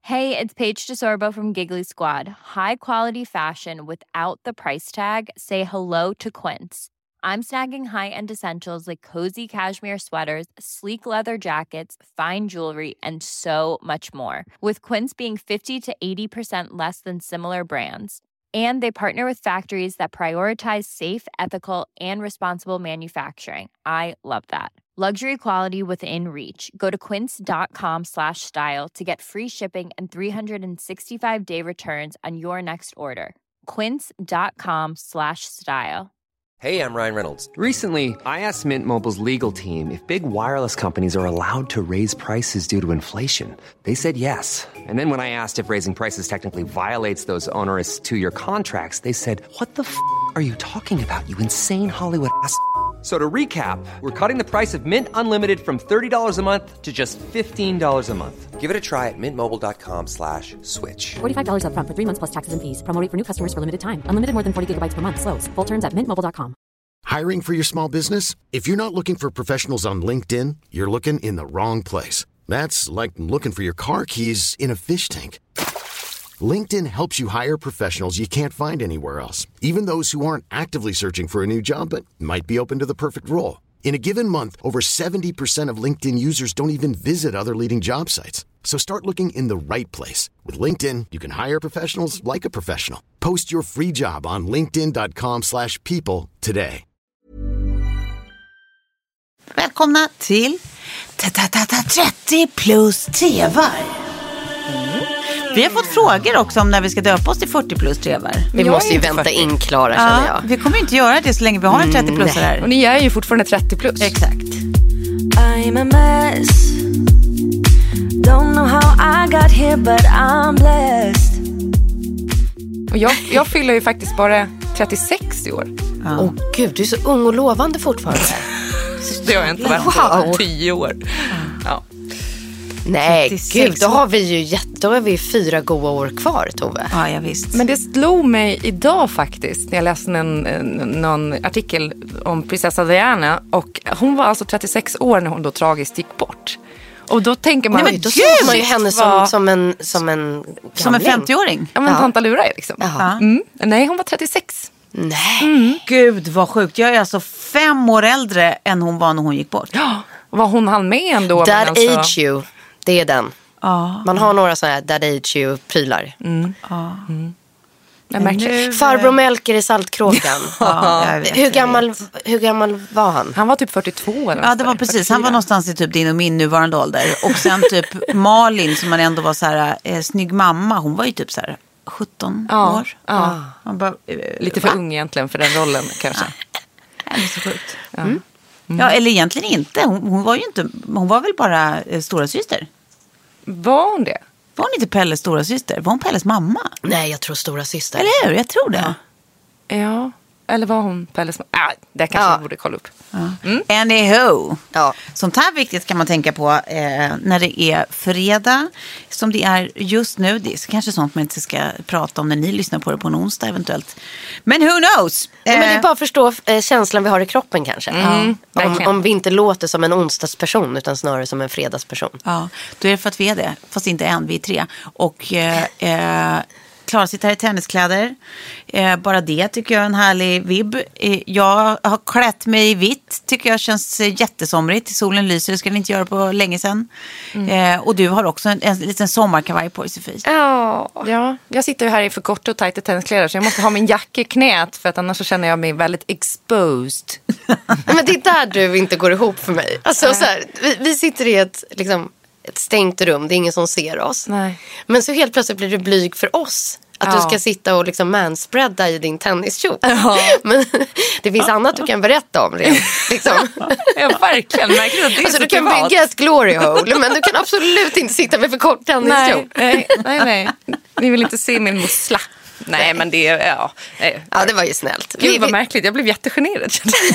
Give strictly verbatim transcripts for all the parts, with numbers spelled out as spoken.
Hey, it's Paige DeSorbo from Giggly Squad. High quality fashion without the price tag. Say hello to Quince. I'm snagging high-end essentials like cozy cashmere sweaters, sleek leather jackets, fine jewelry, and so much more. With Quince being fifty to eighty percent less than similar brands. And they partner with factories that prioritize safe, ethical, and responsible manufacturing. I love that. Luxury quality within reach. Go to quince.com slash style to get free shipping and three sixty-five day returns on your next order. Quince.com slash style. Hey, I'm Ryan Reynolds. Recently, I asked Mint Mobile's legal team if big wireless companies are allowed to raise prices due to inflation. They said yes. And then when I asked if raising prices technically violates those onerous two-year contracts, they said, what the f*** are you talking about, you insane Hollywood ass f- So to recap, we're cutting the price of Mint Unlimited from thirty dollars a month to just fifteen dollars a month. Give it a try at mintmobile.com slash switch. forty-five dollars up front for three months plus taxes and fees. Promo rate for new customers for limited time. Unlimited more than forty gigabytes per month. Slows full terms at mint mobile dot com. Hiring for your small business? If you're not looking for professionals on LinkedIn, you're looking in the wrong place. That's like looking for your car keys in a fish tank. LinkedIn helps you hire professionals you can't find anywhere else, even those who aren't actively searching for a new job but might be open to the perfect role. In a given month, over seventy percent of LinkedIn users don't even visit other leading job sites. So start looking in the right place. With LinkedIn, you can hire professionals like a professional. Post your free job on linkedin.com slash people today. Välkomna till trettio plus trevar. Vi har fått frågor också om när vi ska döpa oss till fyrtio plus trevar. Vi jag måste ju vänta fyrtio. In Klara, känner jag. Ja, vi kommer inte göra det så länge vi har en trettio plus här. Och ni är ju fortfarande trettio plus. Exakt. I'm a mess. Don't know how I got here but I'm blessed. Och jag, jag fyller ju faktiskt bara trettiosex i år. Åh ja. oh, gud, du är så ung och lovande fortfarande. Det har jag inte varit wow. på tio år. Ja. Nej, gud, då har vi ju jätte, då har vi fyra goda år kvar, Tove. Ja, ja, visst. Men det slog mig idag faktiskt när jag läste en, en, någon artikel om prinsessa Diana. Och hon var alltså trettiosex år när hon då tragiskt gick bort. Och då tänker man, nej, men då gud, såg man ju henne som, som en som en som en femtioåring. Ja, men ja. Tanta Lura liksom. Mm. Nej, hon var trettiosex. Nej. Mm. Gud, vad sjukt. Jag är alltså fem år äldre än hon var när hon gick bort. Ja, var hon hann med ändå? That alltså... age you, det är den. Ja. Man har några sådana här that age you-prylar. Mm. Ja. Mm. Nu... Farbror Melker i Saltkråkan. Ja, hur, gammal, hur gammal var han? Han var typ fyrtiotvå. Eller ja, det var precis. fyrtiofyra. Han var någonstans i typ din och min nuvarande ålder. Och sen typ Malin som man ändå var så här eh, snygg mamma. Hon var ju typ så här sjutton ja. år. Ja. Ja. Bara, eh, lite för va? ung egentligen för den rollen kanske. Ja, det är så sjukt. Ja. Mm. Mm. Ja, eller egentligen inte. Hon, hon var ju inte. Hon var väl bara eh, stora syster. Var hon det? Var hon inte Pelles stora syster? Var hon Pelles mamma? Nej, jag tror stora syster. Eller hur? Jag tror det. Ja. ja. Eller var hon Pelles mamma? Ah, det kanske ja. jag borde kolla upp. Ja. Mm. Anyhow. Ja. Sånt här viktigt kan man tänka på eh, när det är fredag. Som det är just nu. Det är kanske sånt man inte ska prata om när ni lyssnar på det på en onsdag eventuellt. Men who knows? Eh, ja, men det är bara att förstå eh, känslan vi har i kroppen kanske. Mm, om, om vi inte låter som en onsdagsperson utan snarare som en fredagsperson. Ja, då är det för att vi är det. Fast inte en, vi är tre. Och... Eh, eh, Klara sitter här i tenniskläder. Eh, bara det tycker jag är en härlig vibb. Eh, jag har klätt mig i vitt. Tycker jag känns eh, jättesomrigt. Solen lyser, det ska den inte göra på länge sedan. Mm. Eh, och du har också en, en liten sommarkavaj på dig, Sofie. Ja. ja, jag sitter ju här i för kort och tajta tenniskläder. Så jag måste ha min jacka i knät. För att annars så känner jag mig väldigt exposed. Men det är där du inte går ihop för mig. Alltså, så här, vi, vi sitter i ett... Liksom, ett stängt rum, det är ingen som ser oss. Nej. Men så helt plötsligt blir det blyg för oss. Att ja. du ska sitta och liksom manspreada i din tenniskjol. Ja. Men det finns annat du kan berätta om rent, liksom. Ja, verkligen. Märker du, alltså, du kan privat. bygga ett glory hole, men du kan absolut inte sitta med för kort tenniskjol. Nej, nej, nej. Ni vill inte se min mussla. Nej, men det är... Ja, ja det var ju snällt. Gud, vad märkligt. Jag blev jättegenerad.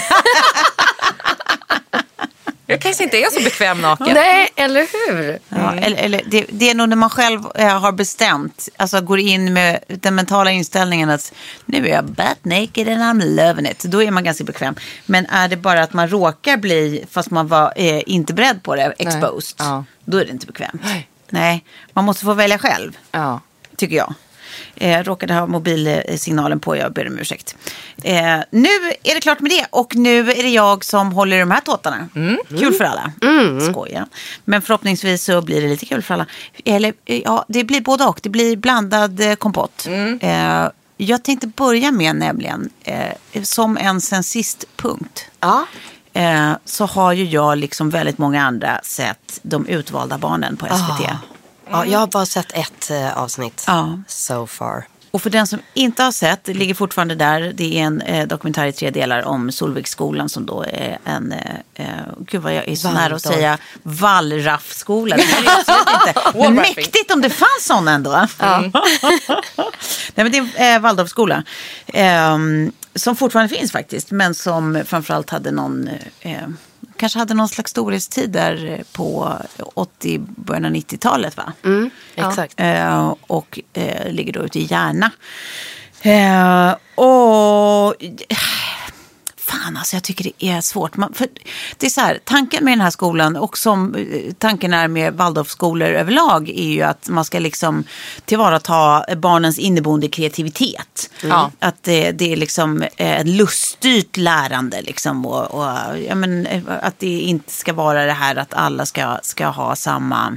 Jag kanske inte är så bekväm naken. Nej, eller hur? Ja, eller, eller, det, det är nog när man själv äh, har bestämt, alltså går in med den mentala inställningen att nu är jag butt naked and I'm loving it. Då är man ganska bekväm. Men är det bara att man råkar bli, fast man var äh, inte beredd på det, exposed, ja. Då är det inte bekvämt. Nej. Nej, man måste få välja själv. Ja. Tycker jag. Eh, råkade ha mobilsignalen på, jag ber om ursäkt. Eh, nu är det klart med det. Och nu är det jag som håller de här tåtarna. Mm. Kul för alla. Mm. Skoja. Men förhoppningsvis så blir det lite kul för alla. Eller ja, det blir både och. Det blir blandad eh, kompott. Mm. Eh, jag tänkte börja med nämligen eh, som en sen sist punkt. Ja. Eh, så har ju jag liksom väldigt många andra sett De utvalda barnen på S V T. Ah. Ja, jag har bara sett ett eh, avsnitt ja. so far. Och för den som inte har sett, det ligger fortfarande där. Det är en eh, dokumentär i tre delar om Solviksskolan som då är en, eh, gud vad jag är så Waldorf. nära att säga, Wallraffskola. Det är inte. Men mäktigt om det fanns sån ändå. Mm. Nej, men det är eh, Waldorfskola. Eh, som fortfarande finns faktiskt, men som framförallt hade någon... Eh, kanske hade någon slags storhetstid där på åttio, början av nittiotalet, va? Mm, exakt. Ja. Eh, och eh, ligger då ute i Järna. Eh, och... Fan, alltså jag tycker det är svårt. Man, för det är så här, tanken med den här skolan och som tanken är med Waldorfskolor överlag är ju att man ska liksom tillvarata barnens inneboende kreativitet. Mm. Att det, det är liksom ett luststyrt lärande liksom och, och ja, men, att det inte ska vara det här att alla ska, ska ha samma...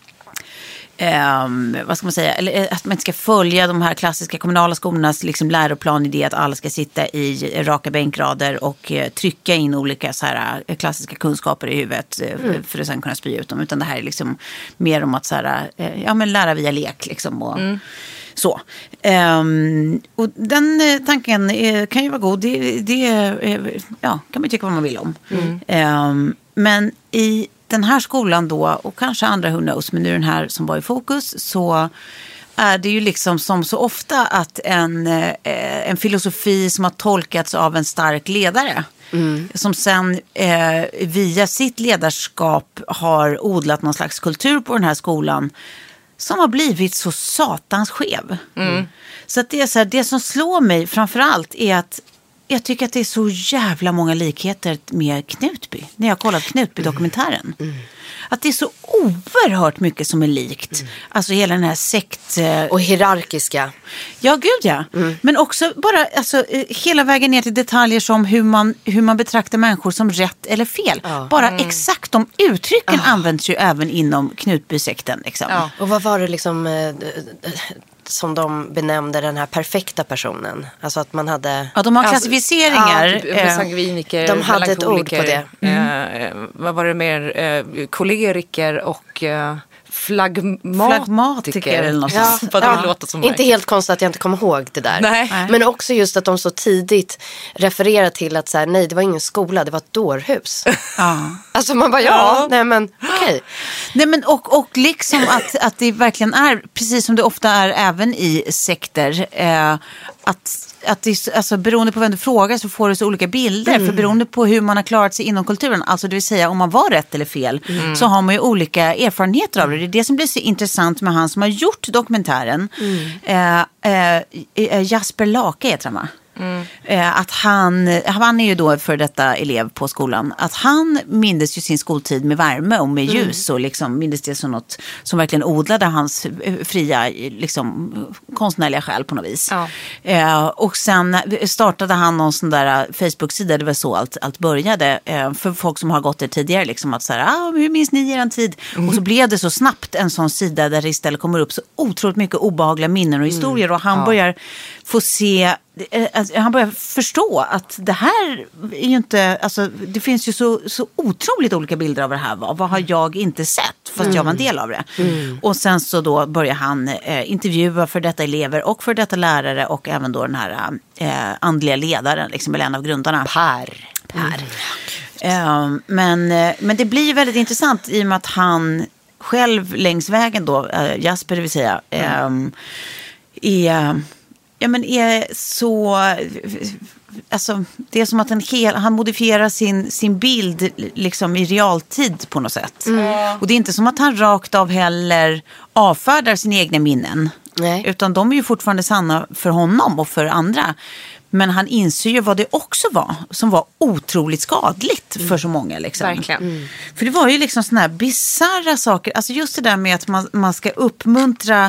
Um, vad ska man säga, eller att man inte ska följa de här klassiska kommunala skolornas liksom läroplan i det att alla ska sitta i raka bänkrader och uh, trycka in olika så här, uh, klassiska kunskaper i huvudet uh, mm. för att sen kunna spy ut dem, utan det här är liksom mer om att så här, uh, ja, men lära via lek liksom och mm. så. Um, och den uh, tanken uh, kan ju vara god, det, det uh, ja, kan man tycka vad man vill om. Mm. Um, men i den här skolan då, och kanske andra hundaus, men nu den här som var i fokus, så är det ju liksom som så ofta att en, eh, en filosofi som har tolkats av en stark ledare. Mm. Som sen eh, via sitt ledarskap har odlat någon slags kultur på den här skolan som har blivit så satans skev. Mm. Så att det är så här, det som slår mig framförallt är att jag tycker att det är så jävla många likheter med Knutby. När jag har kollat Knutby-dokumentären. Mm. Mm. Att det är så oerhört mycket som är likt. Mm. Alltså hela den här sekt... Och hierarkiska. Ja, gud ja. Mm. Men också bara alltså, hela vägen ner till detaljer som hur man, hur man betraktar människor som rätt eller fel. Ja. Bara mm. exakt de uttrycken ja. används ju även inom Knutby-sekten. Liksom. Ja. Och vad var det liksom... Eh, som de benämnde den här perfekta personen. Alltså att man hade... Ja, de har klassificeringar. Alltså, ja, sangviniker, de hade ett ord på det. Mm. Eh, vad var det mer? Eh, koleriker och... Eh, Flagmatiker. Flagmatiker eller något ja, sånt. Ja, låter som inte mig. Helt konstigt att jag inte kommer ihåg det där. Nej. Men också just att de så tidigt refererar till att så här, nej, det var ingen skola, det var ett dårhus. Ja. Alltså man bara, ja, ja. nej men okej. Okay. Nej men och, och liksom att, att det verkligen är, precis som det ofta är även i sekter, eh, att att det, alltså, beroende på vem du frågar så får du så olika bilder. Mm. För beroende på hur man har klarat sig inom kulturen, alltså det vill säga om man var rätt eller fel, mm. så har man ju olika erfarenheter av det. Det är det som blir så intressant med han som har gjort dokumentären. Mm. Eh, eh, Jasper Lake heter han, va? Mm. Att han, han är ju då för detta elev på skolan, att han mindes ju sin skoltid med värme och med ljus mm. och liksom mindes det som något som verkligen odlade hans fria liksom, konstnärliga själ på något vis. Ja. Eh, och sen startade han någon sån där Facebook-sida, det var så allt, allt började eh, för folk som har gått det tidigare liksom, att så här, ah, hur minns ni er tid? Mm. Och så blev det så snabbt en sån sida där det istället kommer upp så otroligt mycket obehagliga minnen och historier mm. och han ja. börjar få se, alltså, han börjar förstå att det här är ju inte, alltså det finns ju så, så otroligt olika bilder av det här. Vad, vad har jag inte sett fast mm. jag var en del av det. Mm. Och sen så då börjar han eh, intervjua för detta elever och för detta lärare och även då den här eh, andliga ledaren, liksom, eller en av grundarna. Per. Per. Mm. Eh, men, men det blir väldigt intressant i och med att han själv längs vägen då, eh, Jasper det vill säga, eh, mm. är... Ja, men är så, alltså det är som att han, hel, han modifierar sin, sin bild liksom i realtid på något sätt. Mm. Och det är inte som att han rakt av heller avfärdar sina egna minnen. Nej. Utan de är ju fortfarande sanna för honom och för andra. Men han inser ju vad det också var, som var otroligt skadligt för så många. Liksom. Verkligen. Mm. För det var ju liksom såna här bizarra saker. Alltså just det där med att man, man ska uppmuntra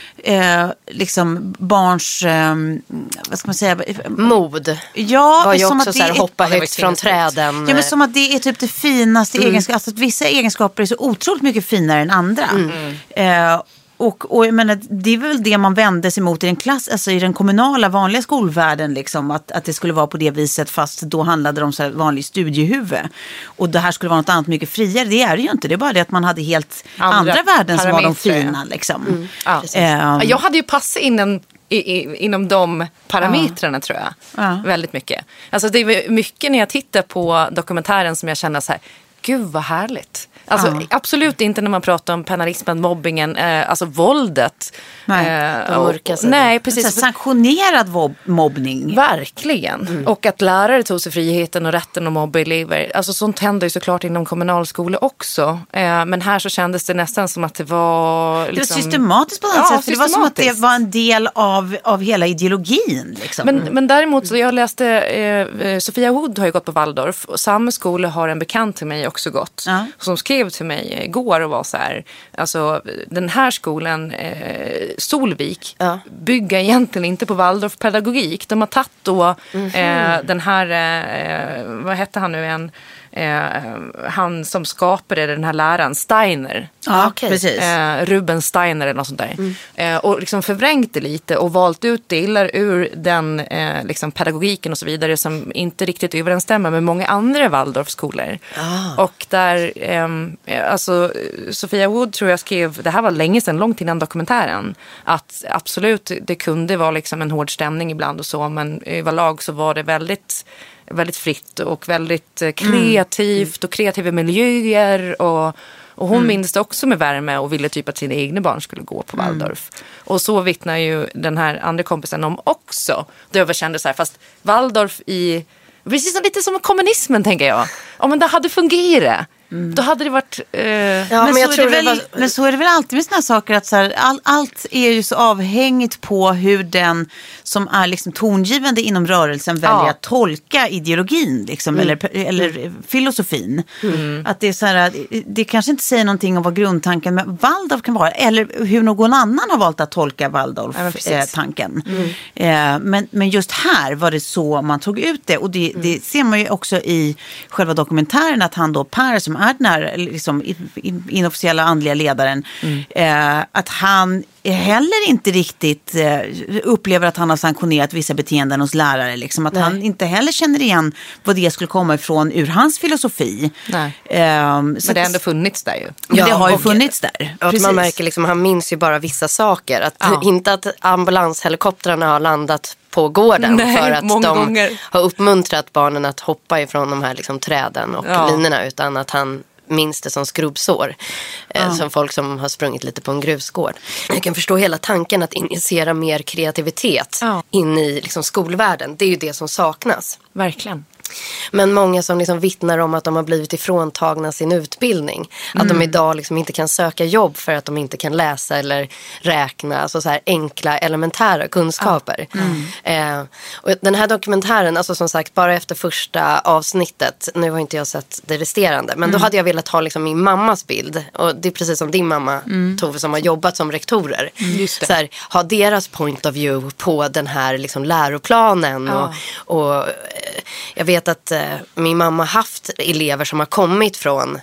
eh, liksom barns, eh, vad ska man säga? Mod. Ja, var ju som också att så här, det är, hoppa högt från träden. Ja, men som att det är typ det finaste mm. egenskapen. Alltså att vissa egenskaper är så otroligt mycket finare än andra. Mm. Eh, Och, och jag menar, det är väl det man vände sig mot i den klass, alltså i den kommunala vanliga skolvärlden liksom, att, att det skulle vara på det viset, fast då handlade det om så här vanlig studiehuvud. Och det här skulle vara något annat mycket friare, det är det ju inte. Det är bara det att man hade helt andra, andra värden som var de fina liksom. Mm. Ja. Um, jag hade ju passat inom, i, i, inom de parametrarna ja. tror jag. Ja. Väldigt mycket. Alltså det är mycket när jag tittar på dokumentären som jag känner så här, gud vad härligt. Alltså ja. absolut inte när man pratar om penalismen, mobbingen, eh, alltså våldet. Nej, eh, och, nej precis. Så sanktionerad vob- mobbning. Verkligen. Mm. Och att lärare tog sig friheten och rätten att mobba elever. Alltså sånt händer ju såklart inom kommunalskolor också. Eh, men här så kändes det nästan som att det var... Liksom... Det var systematiskt på något ja, sätt. För det var som att det var en del av, av hela ideologin. Liksom. Men, men däremot, så jag läste, eh, Sofia Wood har ju gått på Waldorf. Och samma skola har en bekant till mig också gått. Ja. Som skrev till mig igår och var så här, alltså den här skolan eh, Solvik ja. bygger egentligen inte på Waldorf-pedagogik. De har tagit då mm-hmm. eh, den här, eh, vad hette han nu igen? Eh, han som skapade den här läraren Steiner. Ja, okay. Precis. Eh, Ruben Steiner eller något sånt där. Mm. Eh, och liksom förvrängt det lite och valt ut delar ur den eh, liksom pedagogiken och så vidare som inte riktigt överensstämmer med många andra Waldorfskolor. Ah. Och där, eh, alltså Sofia Wood tror jag skrev, det här var länge sedan, långt innan dokumentären, att absolut det kunde vara liksom en hård stämning ibland och så, men överlag så var det väldigt väldigt fritt och väldigt kreativt mm. och kreativa miljöer och, och hon mm. minns det också med värme och ville typ att sina egna barn skulle gå på Waldorf. Mm. Och så vittnar ju den här andra kompisen om också. Då jag kände så här, fast Waldorf i, precis som lite som kommunismen tänker jag. Om ja, det hade fungerat. Mm. Då hade det varit... Eh... Ja, men, men, jag så tror väl, var... men så är det väl alltid med såna här saker att så här, all, allt är ju så avhängigt på hur den som är liksom tongivande inom rörelsen väljer ja. att tolka ideologin liksom, mm. eller, eller mm. filosofin. Mm. Att det är så här, det kanske inte säger någonting om vad grundtanken med Waldorf kan vara, eller hur någon annan har valt att tolka Waldorf-tanken. Ja, mm. eh, men, men just här var det så man tog ut det, och det, mm. det ser man ju också i själva dokumentären, att han då, Per, som är den här liksom, inofficiella andliga ledaren, mm. eh, att han heller inte riktigt eh, upplever att han har sanktionerat vissa beteenden hos lärare. Liksom, att Nej. han inte heller känner igen vad det skulle komma ifrån ur hans filosofi. Nej. Eh, men det har ändå funnits där ju. Men ja, det har ju funnits där. Och att man märker liksom, han minns ju bara vissa saker. Att, ja. Inte att ambulanshelikoptrarna har landat på gården. Nej, för att de gånger. har uppmuntrat barnen att hoppa ifrån de här liksom, träden och ja. linorna, utan att han minns det som skrubbsår. Ja. Eh, som folk som har sprungit lite på en grusgård. Jag kan förstå hela tanken att initiera mer kreativitet ja. in i liksom, skolvärlden. Det är ju det som saknas. Verkligen. Men många som liksom vittnar om att de har blivit ifråntagna sin utbildning. Mm. Att de idag liksom inte kan söka jobb för att de inte kan läsa eller räkna. Alltså så här enkla, elementära kunskaper. Ah. Mm. Eh, och den här dokumentären, alltså som sagt, bara efter första avsnittet. Nu har inte jag sett det resterande. Men mm. då hade jag velat ha liksom min mammas bild. Och det är precis som din mamma, mm. Tove, som har jobbat som rektorer. Mm. Just det. Så här, ha deras point of view på den här liksom läroplanen. Ah. Och, och eh, jag vet att eh, min mamma haft elever som har kommit från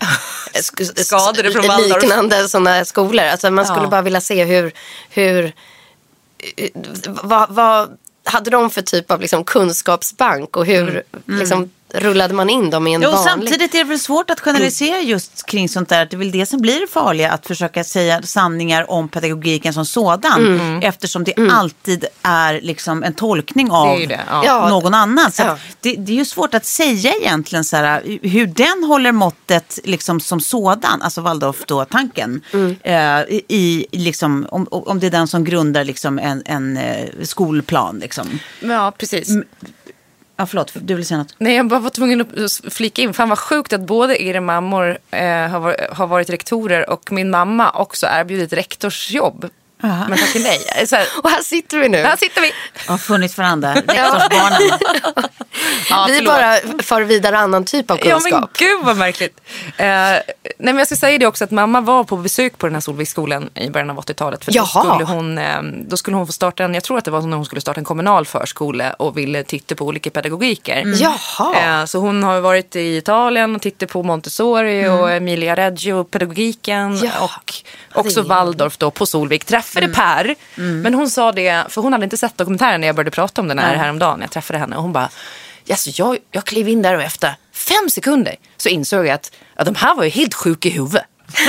sk- skadade från Waldorf. Liknande sådana skolor. Alltså man skulle ja. bara vilja se hur, hur vad, vad hade de för typ av liksom kunskapsbank och hur mm. Mm. liksom rullade man in dem i en jo, vanlig... Samtidigt är det väl svårt att generalisera just kring sånt där. Det är väl det som blir det farliga, att försöka säga sanningar om pedagogiken som sådan. Mm. Eftersom det mm. alltid är liksom en tolkning av det det, ja. någon annan. Så ja. det, det är ju svårt att säga egentligen så här, hur den håller måttet liksom som sådan, alltså Waldorf då, tanken. Mm. Eh, i, liksom, om, om det är den som grundar liksom en, en eh, skolplan. Liksom. Ja, precis. M- Ja, förlåt, du vill säga något? Nej, jag bara var tvungen att flika in. Fan vad sjukt att både era mammor eh, har, varit, har varit rektorer och min mamma också erbjudit rektorsjobb Men tack till nej. Så här, och här sitter vi nu. Här sitter vi. Har funnits varandra. Rektorsbarnen. Ja, vi bara far vidare annan typ av kunskap. Ja, men gud vad märkligt. Eh, nej, men jag ska säga det också att mamma var på besök på den här Solviksskolan i början av åttiotalet. För då skulle, hon, eh, då skulle hon få starta en, jag tror att det var när hon skulle starta en kommunal förskola och ville titta på olika pedagogiker. Mm. Jaha. Eh, så hon har varit i Italien och tittat på Montessori mm. och Emilia Reggio pedagogiken ja. och också är... Waldorf då på Solvik. Träffade mm. Per. Mm. Men hon sa det, för hon hade inte sett dokumentären när jag började prata om den här mm. häromdagen när jag träffade henne. Och hon bara, alltså, jag, jag klev in där och efter fem sekunder så insåg jag att ja, de här var ju helt sjuka i huvudet.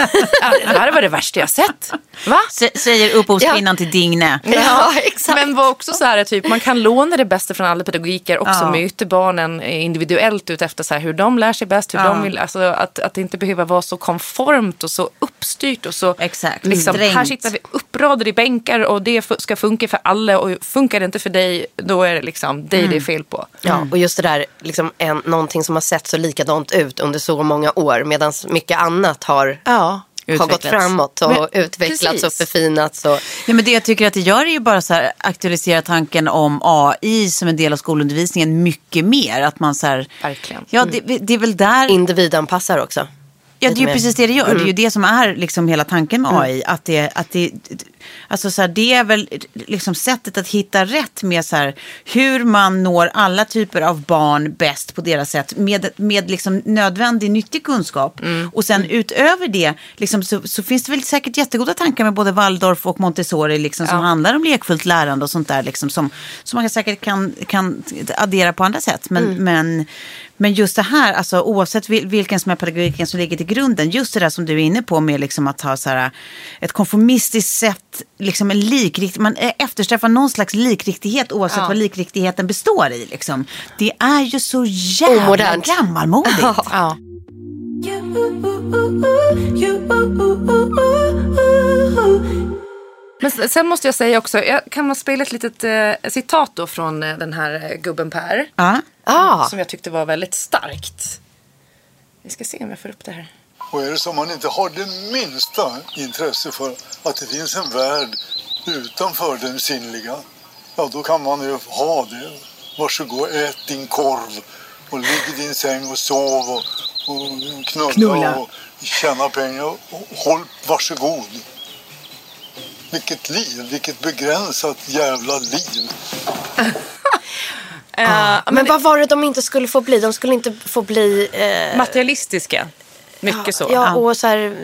Det här var det värsta jag sett. Va? S- säger upphovskvinnan ja. till Digne. Ja, exakt. Men var också så här typ, man kan låna det bästa från alla pedagogiker och så ja. möter barnen individuellt ut efter så här, hur de lär sig bäst, hur ja. de vill, alltså att, att det inte behöver vara så konformt och så uppstyrt och så exakt. Liksom, här sitter vi uppradade i bänkar och det ska funka för alla och funkar det inte för dig, då är det liksom dig mm. det är fel på. Ja, och just det där liksom en, någonting som har sett så likadant ut under så många år medan mycket annat har Ja, har gått framåt och men, utvecklats precis. och förfinats. Och... Ja, men det jag tycker att det gör är ju bara så här aktualisera tanken om A I som en del av skolundervisningen mycket mer. Att man så här, verkligen. Ja, det, det är väl där... Individanpassar också. Ja, det är ju precis det det gör. Mm. Det är ju det som är liksom hela tanken med A I. Mm. Att det, att det, alltså så här, det är väl liksom sättet att hitta rätt med så här, hur man når alla typer av barn bäst på deras sätt. Med, med liksom nödvändig, nyttig kunskap. Mm. Och sen mm. utöver det liksom, så, så finns det väl säkert jättegoda tankar med både Waldorf och Montessori liksom, som ja. handlar om lekfullt lärande och sånt där. Liksom, som, som man säkert kan, kan addera på andra sätt. Men... Mm. men Men just det här, alltså, oavsett vilken som är pedagogiken som ligger till grunden, just det där som du är inne på med liksom att ha så här, ett konformistiskt sätt, liksom en likrikt, man eftersträvar någon slags likriktighet oavsett ja. vad likriktigheten består i. Liksom. Det är ju så jävla omodernt. Gammalmodigt. Ja. Ja. Men sen måste jag säga också, jag kan man spela ett litet eh, citat då från eh, den här eh, gubben Per. Ja. Ah. Som jag tyckte var väldigt starkt. Vi ska se om jag får upp det här. Och är det som man inte har det minsta intresse för att det finns en värld utanför den sinnliga, ja då kan man ju ha det. Varsågod, ät din korv och ligg i din säng och sov och, och knulla, knulla och tjäna pengar och håll, varsågod. Vilket liv, vilket begränsat jävla liv. Uh, men, men vad var det de inte skulle få bli? De skulle inte få bli... Uh... materialistiska. Mycket ja, så. Ja, och så här...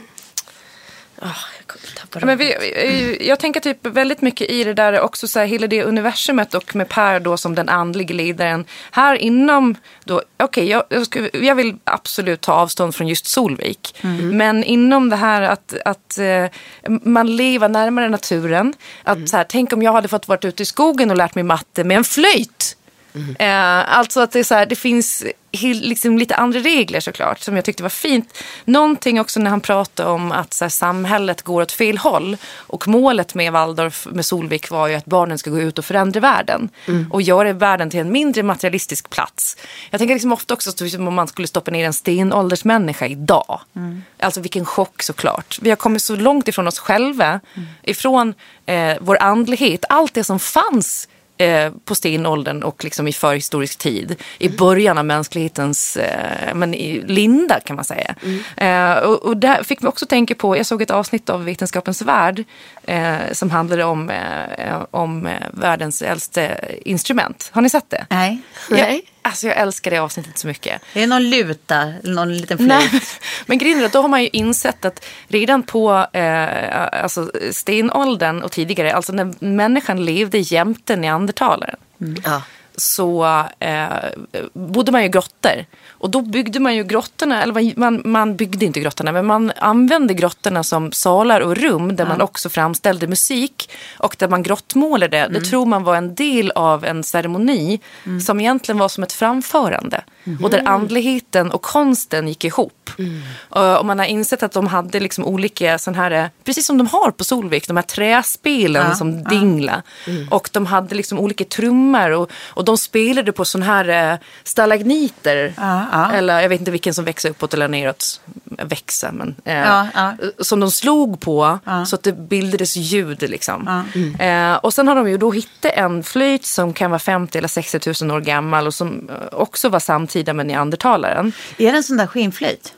Oh, jag, men vi, jag tänker typ väldigt mycket i det där också så här, hela det universumet och med Per då som den andliga ledaren. Här inom då, okej, okay, jag, jag, jag vill absolut ta avstånd från just Solvik. Mm. Men inom det här att, att uh, man lever närmare naturen. Att mm. så här, tänk om jag hade fått vara ute i skogen och lärt mig matte med en flöjt. Mm. Eh, alltså att det, är så här, det finns liksom lite andra regler såklart som jag tyckte var fint. Någonting också när han pratade om att så här, samhället går åt fel håll och målet med Waldorf med Solvik var ju att barnen ska gå ut och förändra världen mm. och göra världen till en mindre materialistisk plats. Jag tänker liksom ofta också som om man skulle stoppa ner en stenåldersmänniska idag. Mm. Alltså vilken chock såklart. Vi har kommit så långt ifrån oss själva, mm. ifrån eh, vår andlighet, allt det som fanns på stenåldern och liksom i förhistorisk tid. I början av mänsklighetens eh, men i linda kan man säga. Mm. Eh, och, och där fick vi också tänka på, jag såg ett avsnitt av Vetenskapens värld eh, som handlade om, eh, om eh, världens äldste instrument. Har ni sett det? Nej. Nej. Alltså jag älskar det avsnittet så mycket. Det är någon luta, någon liten flöjt. Men grejen är att då har man ju insett att redan på eh, alltså stenåldern och tidigare, alltså när människan levde jämte neandertalaren. Mm. Ja. Så eh, bodde man ju i grottor. Och då byggde man ju grottorna, eller man, man byggde inte grottorna, men man använde grottorna som salar och rum där ja. man också framställde musik och där man grottmålade. Mm. Det tror man var en del av en ceremoni mm. som egentligen var som ett framförande. Mm. Och där andligheten och konsten gick ihop. Mm. Och man har insett att de hade liksom olika sån här, precis som de har på Solvik, de här träspelen ja. som dingla. Mm. Och de hade liksom olika trummor och, och de spelade på sån här eh, stalagniter. Ja, ja. Eller jag vet inte vilken som växer uppåt eller neråt. Växa, men. Eh, Ja, ja. Som de slog på Ja. så att det bildades ljud liksom. Ja. Mm. Eh, och sen har de ju då hittat en flöjt som kan vara femtio eller sextio tusen år gammal och som eh, också var samtida med neandertalaren. Är det en sån där skinnflöjt?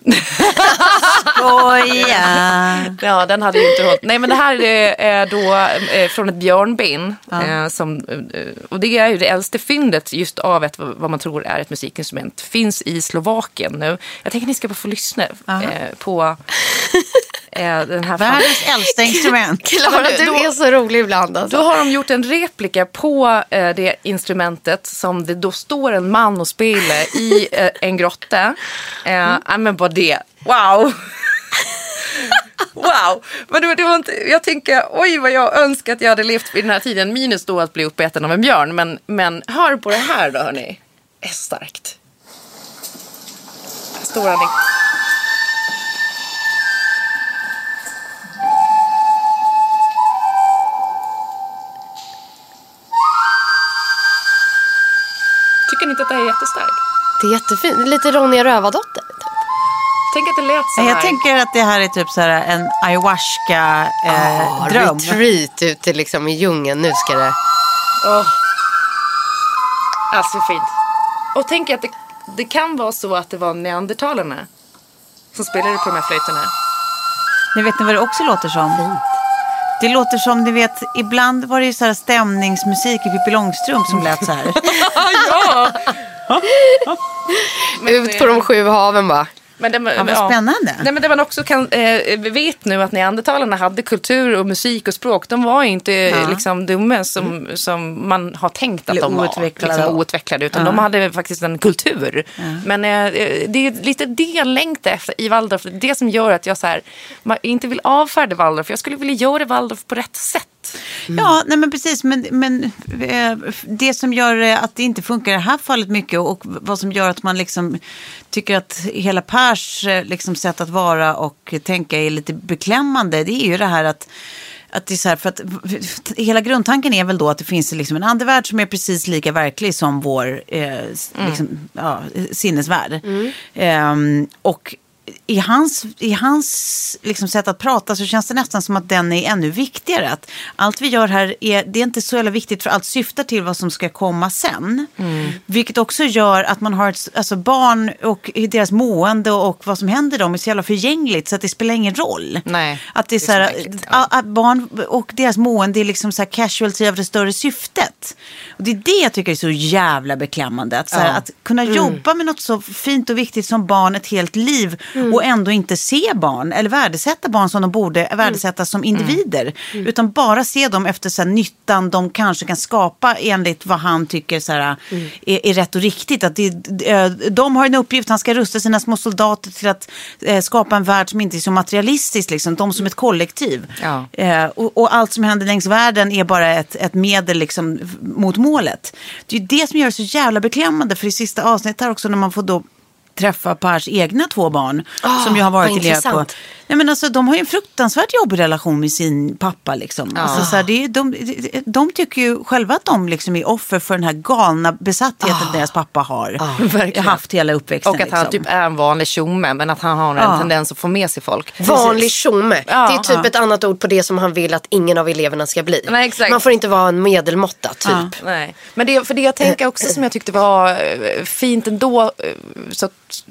Skoja! Ja, den hade ju inte hållit. Nej, men det här är då eh, från ett björnben. Ja. Eh, som, eh, och det är ju det äldste fyndet just av ett, vad man tror är ett musikinstrument. Finns i Slovakien nu. Jag tänker att ni ska bara få lyssna eh, på eh, den här. Världens äldsta instrument. Klara, du då, är så rolig ibland alltså. Då har de gjort en replika på eh, det instrumentet som det då står en man och spelar i eh, en grotta. Eh, mm. Ja, men bara det. Wow! Wow, men det, det var inte, jag tänker, oj vad jag önskar att jag hade levt vid den här tiden, minus då att bli uppäten av en björn, men, men hör på det här då hörni, är starkt. Här står han i. Tycker ni inte att det här är jättestarkt? Det är jättefint, lite Ronja Rövardotter. Tänk att det lät så här. Jag tänker att det här är typ så här en ayahuasca-dröm. Eh, retreat ute liksom i djungeln. Nu ska det... Oh. Alltså fint. Och tänk att det, det kan vara så att det var neandertalarna som spelade på de här flöjterna. Ni vet ni vad det också låter som? Fint. Det låter som, ni vet, ibland var det ju så här stämningsmusik i Pippi Långstrump som lät så här. Ja! Ut på de sju haven va? Men det, Ja, vad spännande. Nej, men det man också kan, eh, vet nu att neandertalarna hade kultur och musik och språk. De var inte Ja. liksom dumma som, mm. som man har tänkt att Eller de outvecklade. var. Liksom, outvecklade, utan Ja. de hade faktiskt en kultur. Ja. Men eh, det är lite det jag längtar efter i Waldorf. Det som gör att jag så här, man inte vill avfärda Waldorf. Jag skulle vilja göra Waldorf på rätt sätt. Mm. Ja, nej men precis. Men, men eh, det som gör eh, att det inte funkar i det här fallet mycket och vad som gör att man liksom tycker att hela Pers eh, liksom sätt att vara och tänka är lite beklämmande, det är ju det här att Att det är så här, för att hela grundtanken är väl då att det finns liksom en andevärld som är precis lika verklig som vår eh, liksom, mm. ja, sinnesvärld. Mm. Eh, och i hans, i hans liksom sätt att prata så känns det nästan som att den är ännu viktigare. Att allt vi gör här är, det är inte så jävla viktigt för allt syftar till vad som ska komma sen. Mm. Vilket också gör att man har ett, alltså barn och deras mående och vad som händer dem är så jävla förgängligt så att det spelar ingen roll. Nej, att det är, det är så här, så ja. att barn och deras mående är liksom så här casualty av det större syftet. Och det är det jag tycker är så jävla beklämmande. Att, så här, ja. att kunna mm. jobba med något så fint och viktigt som barn ett helt liv mm. och ändå inte se barn eller värdesätta barn som de borde värdesättas som individer. Mm. Utan bara se dem efter så här, nyttan de kanske kan skapa enligt vad han tycker så här, mm. är, är rätt och riktigt. Att det, de har en uppgift, han ska rusta sina små soldater till att eh, skapa en värld som inte är så materialistisk. Liksom, de som ett kollektiv. Ja. Eh, och, och allt som händer längs världen är bara ett, ett medel liksom, mot målet. Det är ju det som gör det så jävla beklämmande. För i sista avsnittet här också när man får då träffa Pers egna två barn oh, som ju har varit elev på. Nej, men alltså, de har ju en fruktansvärt jobbig relation med sin pappa. Liksom. Oh. Alltså, så här, det är, de, de, de tycker ju själva att de liksom är offer för den här galna besattheten oh. deras pappa har oh. haft hela uppväxten. Och att han liksom. typ är en vanlig tjomme, men att han har en oh. tendens att få med sig folk. Vanlig tjomme. Oh. Det är typ oh. ett annat ord på det som han vill att ingen av eleverna ska bli. Nej, exakt. Man får inte vara en medelmåtta typ. Oh. Nej. Men det, för det jag tänker också som jag tyckte var fint ändå, så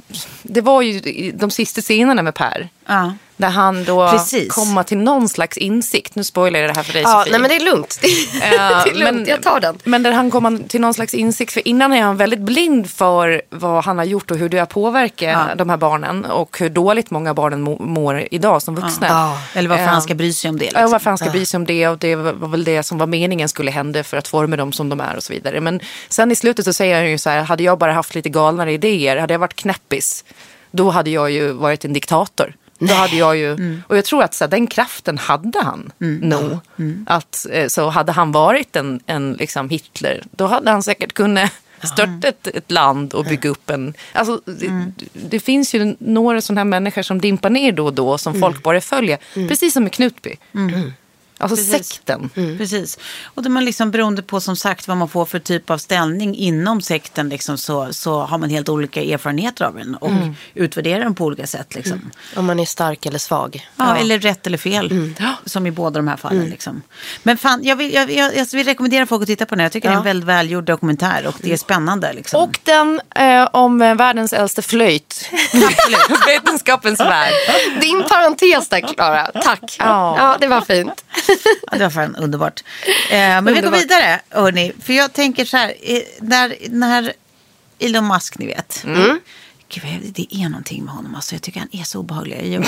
det var ju de sista scenerna med Per. Ja. Där han då Precis. kommer till någon slags insikt. Nu spoilar jag det här för dig, ja, Sofie. Nej, men det är lugnt. Det är lugnt, men, jag tar den. Men där han kommer till någon slags insikt. För innan är han väldigt blind för vad han har gjort och hur det har påverkat ja. de här barnen. Och hur dåligt många barnen mår idag som vuxna. Ja. Eller varför han ska bry sig om det. Liksom. Ja, varför han ska bry sig om det. Och det var väl det som var meningen skulle hända för att forma dem som de är och så vidare. Men sen i slutet så säger han ju så här, hade jag bara haft lite galnare idéer, hade jag varit knäppis, då hade jag ju varit en diktator. Då hade jag ju, mm. och jag tror att så här, den kraften hade han mm. nog. Mm. Att, så hade han varit en, en liksom Hitler, då hade han säkert kunnat störta ett, ett land och bygga upp en... Alltså, mm. det, det finns ju några sådana här människor som dimpar ner då och då, som mm. folk bara följer. Mm. Precis som med Knutby. Mm. Alltså Precis. sekten. Mm. Precis. Och då man liksom beroende på som sagt vad man får för typ av ställning inom sekten liksom, så, så har man helt olika erfarenheter av den och mm. utvärderar den på olika sätt. Liksom. Mm. Om man är stark eller svag. Ja, ja. eller rätt eller fel. Mm. Som i båda de här fallen. Mm. Liksom. Men fan, jag vill, jag, jag, jag vill rekommendera folk att titta på den. Jag tycker ja. det är en väldigt välgjord dokumentär och det är spännande. Liksom. Och den eh, om eh, världens äldste flöjt. Vetenskapens värld. Din parentes där, Klara. Tack. Ja. ja, det var fint. Ja, det var fan underbart. Eh, men underbart. Vi går vidare, hörni. För jag tänker så här, när, när Elon Musk, ni vet. Mm. Gud, det är någonting med honom. Alltså, jag tycker han är så obehaglig. Jag,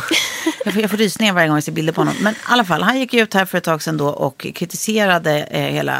jag, får, jag får rysningar varje gång jag ser bilder på honom. Men i alla fall, han gick ut här för ett tag sedan då och kritiserade eh, hela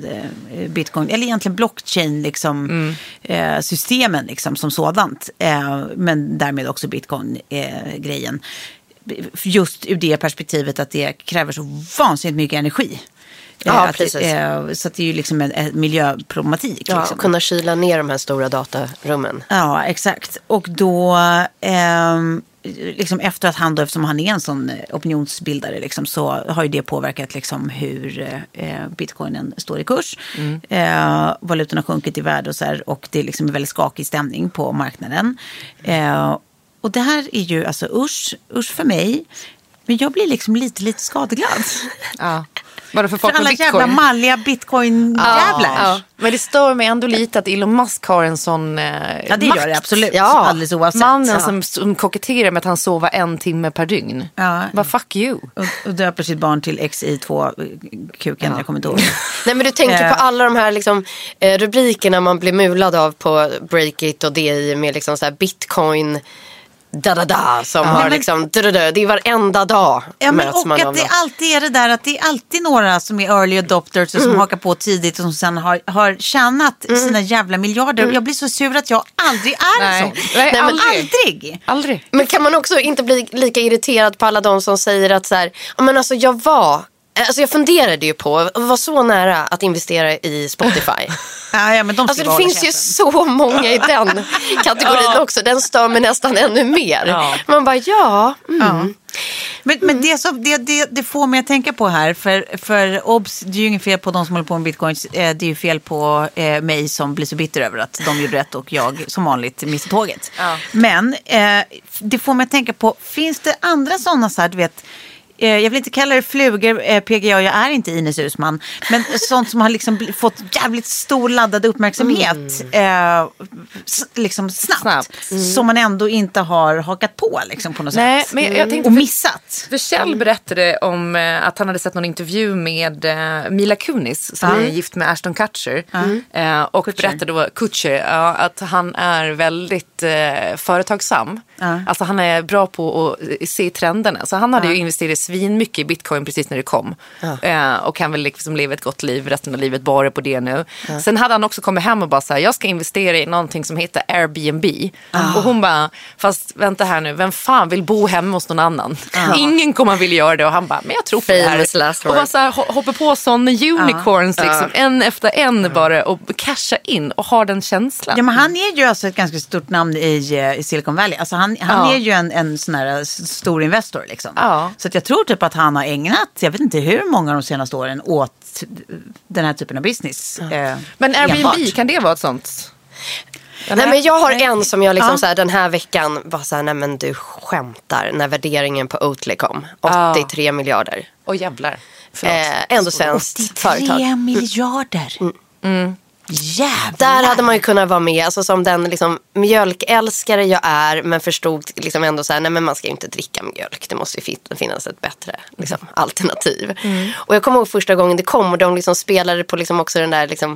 eh, Bitcoin, eller egentligen blockchain liksom, mm. eh, systemen liksom, som sådant. Eh, men därmed också Bitcoin-grejen. Eh, just ur det perspektivet att det kräver så vansinnigt mycket energi. Ja, att, precis. Eh, så att det är ju liksom en, en miljöproblematik. Ja, liksom. Och kunna kyla ner de här stora datarummen. Ja, exakt. Och då, eh, liksom efter att han då, eftersom han är en sån opinionsbildare, liksom, så har ju det påverkat liksom hur eh, bitcoinen står i kurs. Mm. Eh, valutorna har sjunkit i värde och så här, och det är liksom en väldigt skakig stämning på marknaden. Eh, och det här är ju, alltså usch, usch för mig. Men jag blir liksom lite, lite skadeglad. Ja. Bara för, folk för alla Bitcoin. jävla malliga Bitcoin-jävlar. Ja, ja. Men det stör mig ändå lite att Elon Musk har en sån eh, ja, det makt. gör det absolut. Ja. Alldeles oavsett. Mannen ja. som, som koketterar med att han sover en timme per dygn. Ja. Bara fuck you. Och, och döper sitt barn till X I två-kuken, ja. Jag kommer inte ihåg. Nej, men du tänker på alla de här liksom, eh, rubrikerna man blir mulad av på Breakit och D I med liksom så här Bitcoin... Da-da-da, som ja, har men, liksom, da-da-da, det är varenda dag. Ja, men möts och man att av det något. alltid är det där att det är alltid några som är early adopters och som mm. hakar på tidigt och som sen har, har tjänat mm. sina jävla miljarder. Mm. Jag blir så sur att jag aldrig är Nej. en sån. Nej, Nej, men aldrig. aldrig. aldrig. Men kan man också inte bli lika irriterad på alla de som säger att så här, ja, men alltså jag var... Alltså jag funderade ju på, var så nära att investera i Spotify. Ja, ja, men de alltså det finns käfen. Ju så många i den kategorin ja. Också. Den stör mig nästan ännu mer. Ja. Man bara, ja. Mm. ja. Men, men det, så, det, det, det får mig att tänka på här. För, för obs, det är ju inget fel på de som håller på med bitcoins. Det är ju fel på eh, mig som blir så bitter över att de gjorde rätt och jag som vanligt missade tåget. Ja. Men eh, det får mig att tänka på, finns det andra sådana så här, du vet... Jag vill inte kalla det flugor, P G A, jag är inte Ines Uusmann. Men sånt som har liksom fått jävligt stor laddad uppmärksamhet mm. eh, liksom snabbt. snabbt. Mm. Som man ändå inte har hakat på liksom, på något Nej, sätt. Men jag, jag tänkte, och missat. För Kjell berättade om eh, att han hade sett någon intervju med eh, Mila Kunis som mm. är gift med Ashton Kutcher. Mm. Eh, och Kutcher. berättade då Kutcher, ja, att han är väldigt eh, företagsam. Mm. Alltså han är bra på att se trenderna. Så han hade mm. ju investerat svin mycket i bitcoin precis när det kom. Ja. Eh, och kan väl liksom leva ett gott liv resten av livet bara på det nu. Ja. Sen hade han också kommit hem och bara så här, jag ska investera i någonting som heter Airbnb. Ja. Och hon bara, fast vänta här nu, vem fan vill bo hemma hos någon annan? Ja. Ingen kommer vilja göra det. Och han bara, men jag tror på Famous det här. Och bara så här, hoppar på sådana unicorns ja. liksom, ja. en efter en ja. bara och casha in och ha den känslan. Ja, men han är ju alltså ett ganska stort namn i, i Silicon Valley. Alltså han, han ja. är ju en, en sån här stor investor liksom. Ja. Så att jag tror typ att han har ägnat, jag vet inte hur många av de senaste åren åt den här typen av business. Ja. Eh, men Airbnb, enbart. Kan det vara ett sånt? Nej, men jag har en som jag liksom ja. så här, den här veckan var så här, nej men du skämtar, när värderingen på Oatly kom. åttiotre ja. miljarder. Åh jävlar. Eh, ändå svenskt företag. åttiotre miljarder. Mm. Mm. Jävlar. Där hade man ju kunnat vara med, alltså som den liksom mjölkälskare jag är, men förstod liksom ändå så här, nej men man ska inte dricka mjölk, det måste ju finnas ett bättre liksom, alternativ. Mm. Och jag kommer ihåg första gången det kom och de liksom spelade på liksom också den där liksom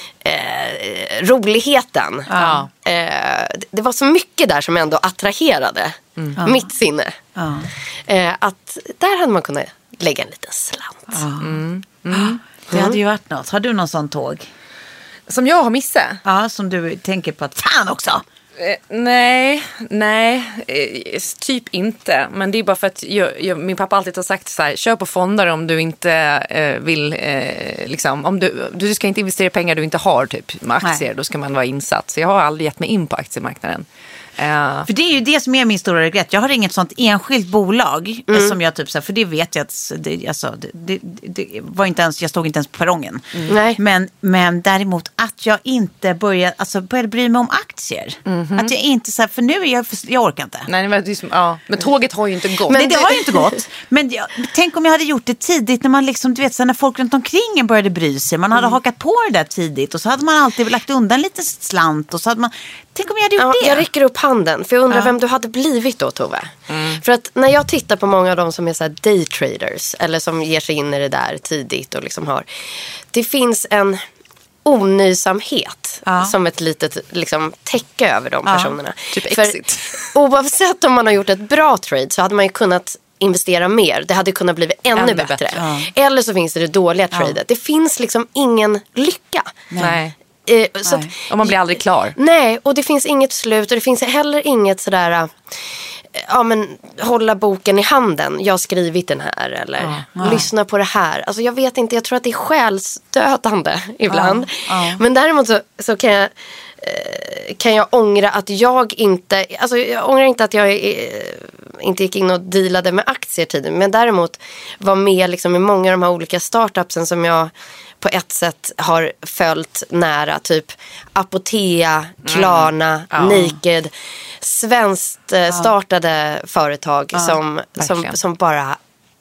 eh, roligheten. Ja. Eh, det var så mycket där som ändå attraherade mm. mitt sinne. Ja. Eh, att där hade man kunnat lägga en liten slant. Ja. Mm. Mm. Det hade ju varit något. Har du någon sån tåg? Som jag har missat? Ja, som du tänker på att fan också. Eh, nej, nej, eh, typ inte. Men det är bara för att jag, jag, min pappa alltid har sagt så här, kör på fonder om du inte eh, vill, eh, liksom, om du, du ska inte investera pengar du inte har typ med aktier, nej. Då ska man vara insatt. Så jag har aldrig gett mig in på aktiemarknaden. Uh. För det är ju det som är min stora regret. Jag har inget sånt enskilt bolag mm. som jag typ så här, för det vet jag att det, alltså, det, det, det var inte ens, jag stod inte ens på perrongen. Mm. Nej. Men, men däremot att jag inte började, alltså började bry mig om aktier. Mm-hmm. Att jag inte så här, för nu är jag, jag orkar inte. Nej, men, det är som, ja. men tåget har ju inte gått. Men det, det har ju inte gått. Men jag, tänk om jag hade gjort det tidigt när man liksom, du vet, så när folk runt omkring en började bry sig. Man hade mm. hakat på det där tidigt och så hade man alltid lagt undan lite slant och så hade man, tänk om jag hade gjort ja, det. Jag räcker upp handen för jag undrar ja. vem du hade blivit då, Tove. Mm. För att när jag tittar på många av dem som är så här daytraders eller som ger sig in i det där tidigt och liksom har, det finns en onysamhet ja. som ett litet liksom, täcke över de personerna. Ja, typ exit. För oavsett om man har gjort ett bra trade så hade man ju kunnat investera mer. Det hade kunnat bli ännu, ännu bättre. bättre. Ja. Eller så finns det det dåliga tradet. Ja. Det finns liksom ingen lycka. Nej. Eh, så att, och man blir aldrig klar. Nej, och det finns inget slut och det finns heller inget sådär... Ja, men hålla boken i handen. Jag har skrivit den här eller ja, ja. lyssna på det här. Alltså jag vet inte, jag tror att det är själsdödande ibland. Ja, ja. Men däremot så, så kan jag eh, kan jag ångra att jag inte, alltså jag ångrar inte att jag eh, inte gick in och dealade med aktier tidigare, men däremot var med liksom i många av de här olika startupsen som jag på ett sätt har följt nära, typ Apotea, Klarna, mm. ja. Naked, svenskt ja. startade företag ja, som, som, som bara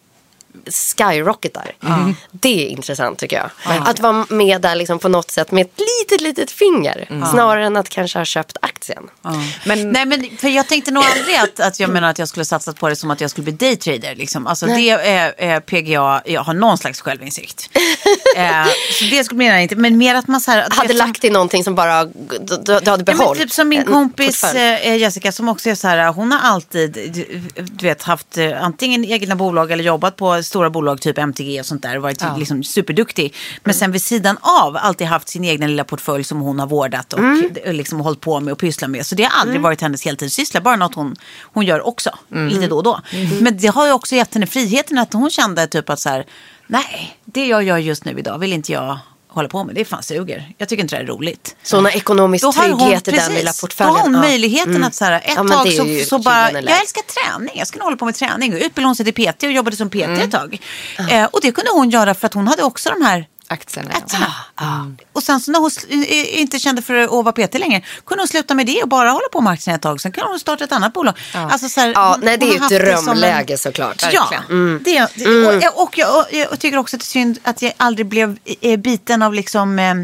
skyrocketar. Mm. Det är intressant tycker jag. Mm. Att vara med där liksom på något sätt med ett litet, litet finger. Mm. Snarare än att kanske ha köpt aktien. Mm. Men, nej, men för jag tänkte nog aldrig att, att jag menar att jag skulle satsat på det som att jag skulle bli daytrader. Liksom. Alltså nej. det är, är P G A, jag har någon slags självinsikt. eh, så det skulle jag inte. Men mer att man så här, att hade lagt i någonting som bara du, du hade behållit. Ja, typ som min kompis eh, Jessica som också är så här, hon har alltid du vet, haft eh, antingen egna bolag eller jobbat på stora bolag typ M T G och sånt där, varit ja. liksom superduktig. Men sen vid sidan av alltid haft sin egen lilla portfölj som hon har vårdat och mm. liksom hållit på med och pysslat med. Så det har aldrig mm. varit hennes heltidssyssla, bara något hon, hon gör också mm. lite då och då. Mm. Men det har ju också gett henne friheten att hon kände typ att så här, nej, det jag gör just nu idag vill inte jag hålla på med, det är fan suger. Jag tycker inte det är roligt. Såna ekonomisk då trygghet i den lilla portföljen. Då har hon ja. möjligheten mm. att så här, ett ja, tag så, så bara, jag lätt. älskar träning, jag ska hålla på med träning. Utbildade hon sig till P T och jobbade som P T mm. ett tag. Mm. Eh, och det kunde hon göra för att hon hade också de här aktierna. aktierna. Mm. Och sen så när hon inte kände för att vara P T längre, kunde hon sluta med det och bara hålla på med aktierna ett tag. Sen kan hon starta ett annat bolag. Ja, alltså, så här, ja hon, nej, det är ju ett drömläge en... såklart. Ja, mm. det, det, mm. och, och, jag, och jag tycker också att det är synd att jag aldrig blev biten av liksom... Eh,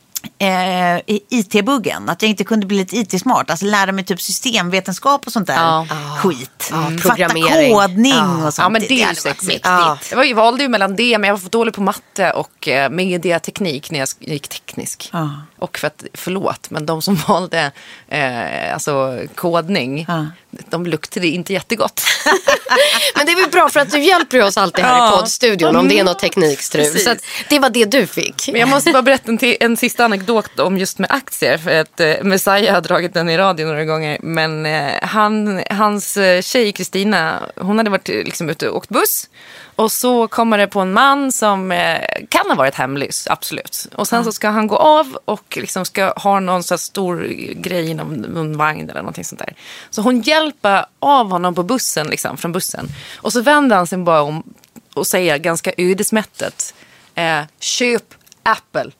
Eh, I T-buggen, att jag inte kunde bli lite I T-smart, alltså lära mig typ systemvetenskap och sånt där ja. skit mm. fatta kodning ja. och sånt. Ja, men det, det är ju sexigt ja. Jag var ju, valde ju mellan det, men jag var för dålig på matte och eh, mediateknik när jag gick teknisk ja. och för att, förlåt, men de som valde eh, alltså kodning ja. de luktade inte jättegott. Men det är väl bra för att du hjälper oss alltid här ja. i poddstudion om det är något teknikstrul. Så att det var det du fick. Men jag måste bara berätta en, t- en sista anekdot om just med aktier. För att eh, Messiah har dragit den i radio några gånger. Men eh, han, hans tjej Kristina, hon hade varit liksom ute och åkt buss. Och så kommer det på en man som eh, kan ha varit hemlös, absolut. Och sen ja. så ska han gå av och liksom ska ha någon så stor grej inom någon vagn eller någonting sånt där. Så hon hjälper av honom på bussen, liksom, från bussen. Och så vänder han sig bara om och säger ganska ödesmättat, eh, köp Apple.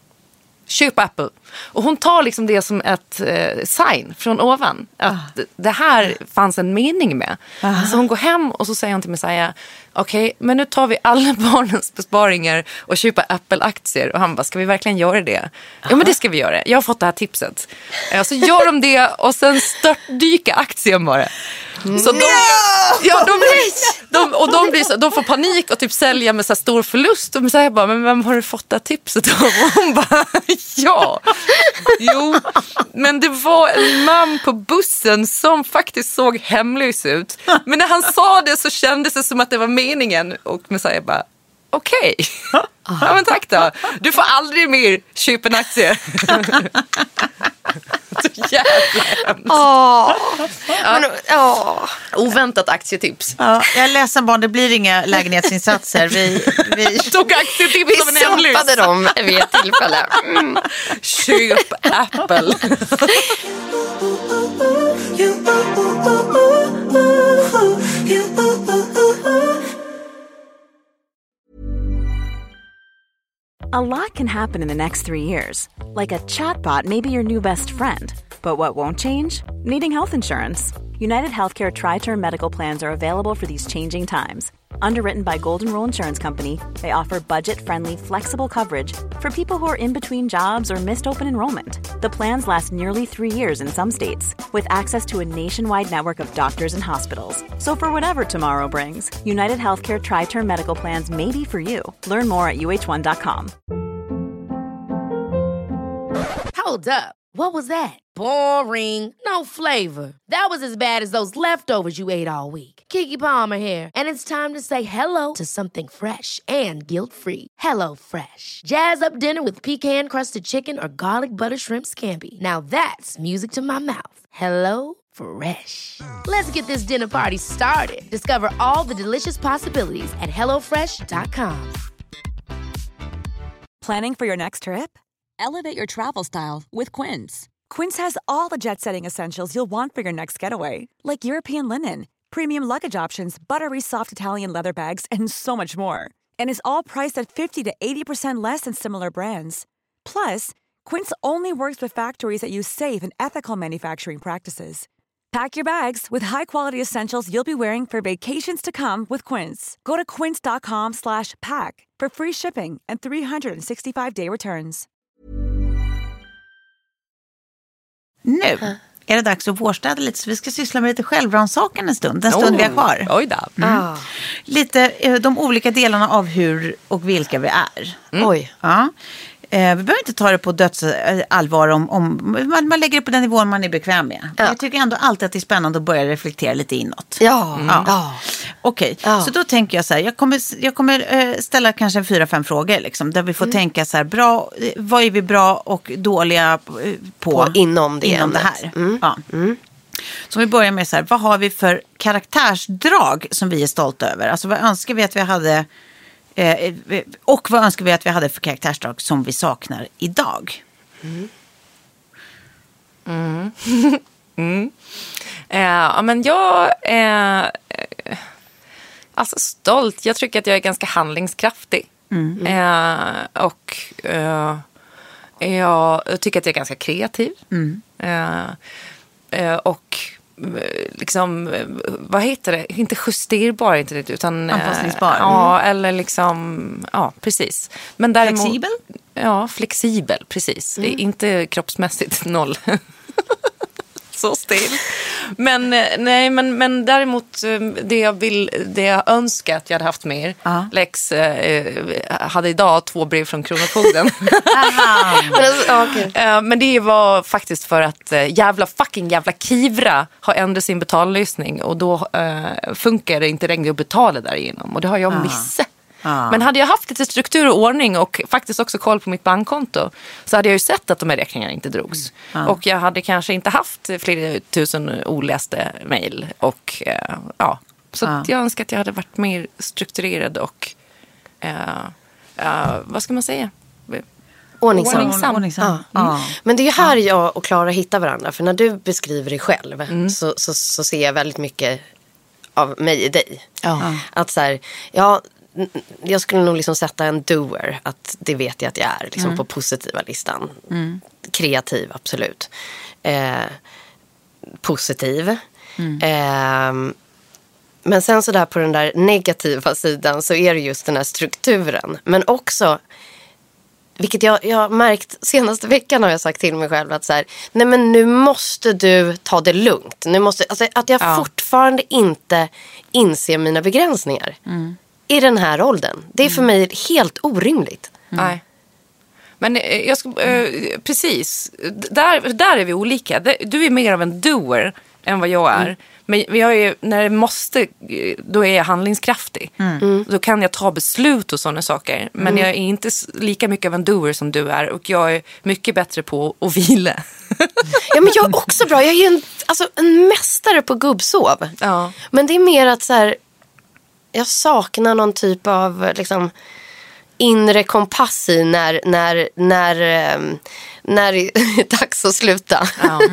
Köp Apple. Och hon tar liksom det som ett eh, sign från ovan. Att ah. det här fanns en mening med. Ah. Så hon går hem och så säger hon till Messiah, okej, okay, men nu tar vi alla barnens besparingar och köper Apple-aktier. Och han bara, ska vi verkligen göra det? Ah. Ja, men det ska vi göra. Jag har fått det här tipset. Så gör de det och sen störtdyka aktien bara. Mm. Så de, no! ja, de, de, och de, blir så, de får panik och typ sälja med så här stor förlust. Och de säger bara, men vem har du fått det här tipset av? Och hon bara, ja. Jo, men det var en man på bussen som faktiskt såg hemlös ut. Men när han sa det så kändes det som att det var meningen. Och Messiah bara, okej. Okay. Ja, men tack då. Du får aldrig mer köpa en aktie. Så jävla hemskt. Åh. Ja. Men, åh. Oväntat aktietips. Ja, jag är ledsen barn, det blir inga lägenhetsinsatser. Vi, vi... tog aktietips vi som en hemlös. Vi soppade dem vid ett tillfälle. Mm. Köp Apple. You you. A lot can happen in the next three years. Like a chatbot may be your new best friend. But what won't change? Needing health insurance. United Healthcare Tri-Term Medical Plans are available for these changing times. Underwritten by Golden Rule Insurance Company, they offer budget-friendly, flexible coverage for people who are in between jobs or missed open enrollment. The plans last nearly three years in some states, with access to a nationwide network of doctors and hospitals. So for whatever tomorrow brings, United Healthcare Tri-Term Medical Plans may be for you. Learn more at U H one dot com. Hold up. What was that? Boring. No flavor. That was as bad as those leftovers you ate all week. Keke Palmer here, and it's time to say hello to something fresh and guilt-free. Hello Fresh. Jazz up dinner with pecan-crusted chicken or garlic butter shrimp scampi. Now that's music to my mouth. Hello Fresh. Let's get this dinner party started. Discover all the delicious possibilities at hello fresh dot com. Planning for your next trip? Elevate your travel style with Quince. Quince has all the jet-setting essentials you'll want for your next getaway, like European linen, premium luggage options, buttery soft Italian leather bags, and so much more. And is all priced at fifty to eighty percent less than similar brands. Plus, Quince only works with factories that use safe and ethical manufacturing practices. Pack your bags with high-quality essentials you'll be wearing for vacations to come with Quince. Go to quince dot com slash pack for free shipping and three sixty-five day returns. Nu är det dags att vårstäda lite, så vi ska syssla med lite självrannsakan en stund. Den stund oh, vi har kvar. Oj då. Mm. Ah. Lite de olika delarna av hur och vilka vi är. Mm. Oj. Ja. Eh, vi behöver inte ta det på dödsallvar om, om man, man lägger det på den nivån man är bekväm med. Ja. Jag tycker ändå alltid att det är spännande att börja reflektera lite inåt. Ja. Mm. ja. ja. Okej, okay. ja. Så då tänker jag så här, jag kommer, jag kommer eh, ställa kanske fyra, fem frågor liksom, där vi får mm. tänka så här, bra, vad är vi bra och dåliga på, på inom det, inom det här. Mm. Ja. Mm. Så vi börjar med så här, vad har vi för karaktärsdrag som vi är stolta över? Alltså vad önskar vi att vi hade... Eh, och vad önskar vi att vi hade för karaktärsdrag som vi saknar idag? Mm. Mm. mm. Eh, ja, men jag är eh, alltså stolt. Jag tycker att jag är ganska handlingskraftig. Mm. Eh, och eh, jag tycker att jag är ganska kreativ. Mm. Eh, eh, och liksom, vad heter det? Inte justerbar, inte det, utan anpassningsbar. Ja, eller liksom, ja, precis. Men däremot, flexibel? Ja, flexibel, precis. Mm. Inte kroppsmässigt noll. Så still. Men nej, men men däremot det jag vill, det jag önskar att jag hade haft mer. Uh-huh. Lex eh, hade idag två brev från Kronofogden. men, okay. men det var faktiskt för att eh, jävla fucking jävla Kivra har ändrat sin betallösning och då eh, funkar det inte längre att betala där igenom, och det har jag uh-huh. missat. Ah. Men hade jag haft lite struktur och ordning och faktiskt också koll på mitt bankkonto, så hade jag ju sett att de här räkningarna inte drogs. Mm. Ah. Och jag hade kanske inte haft flera tusen oläste mejl. Och eh, ja, så ah. jag önskar att jag hade varit mer strukturerad och eh, eh, vad ska man säga? Ordningsam. Ordningsam. Ordningsam. Ja. Mm. Men det är ju här jag och Klara hittar varandra. För när du beskriver dig själv mm. så, så, så ser jag väldigt mycket av mig i dig. Ja. Att så här, ja... jag skulle nog liksom sätta en doer, att det vet jag att jag är liksom mm. på positiva listan. Mm. Kreativ, absolut. Eh, positiv. Mm. Eh, men sen så där på den där negativa sidan så är det just den här strukturen. Men också, vilket jag, jag har märkt senaste veckan har jag sagt till mig själv att så här, nej men nu måste du ta det lugnt. Nu måste, alltså, att jag ja. fortfarande inte inser mina begränsningar. Mm. I den här åldern. Det är för mig helt orimligt. Mm. Nej. Men jag ska, eh, precis. Där, där är vi olika. Du är mer av en doer än vad jag är. Mm. Men vi har ju, när det måste, då är jag handlingskraftig. Mm. Då kan jag ta beslut och sådana saker. Men mm. jag är inte lika mycket av en doer som du är. Och jag är mycket bättre på att vila. Ja, men jag är också bra. Jag är ju en, alltså, en mästare på gubbsov. Ja. Men det är mer att så här... jag saknar någon typ av liksom inre kompass i när, när, när, när det är dags att sluta. Ja. Mm.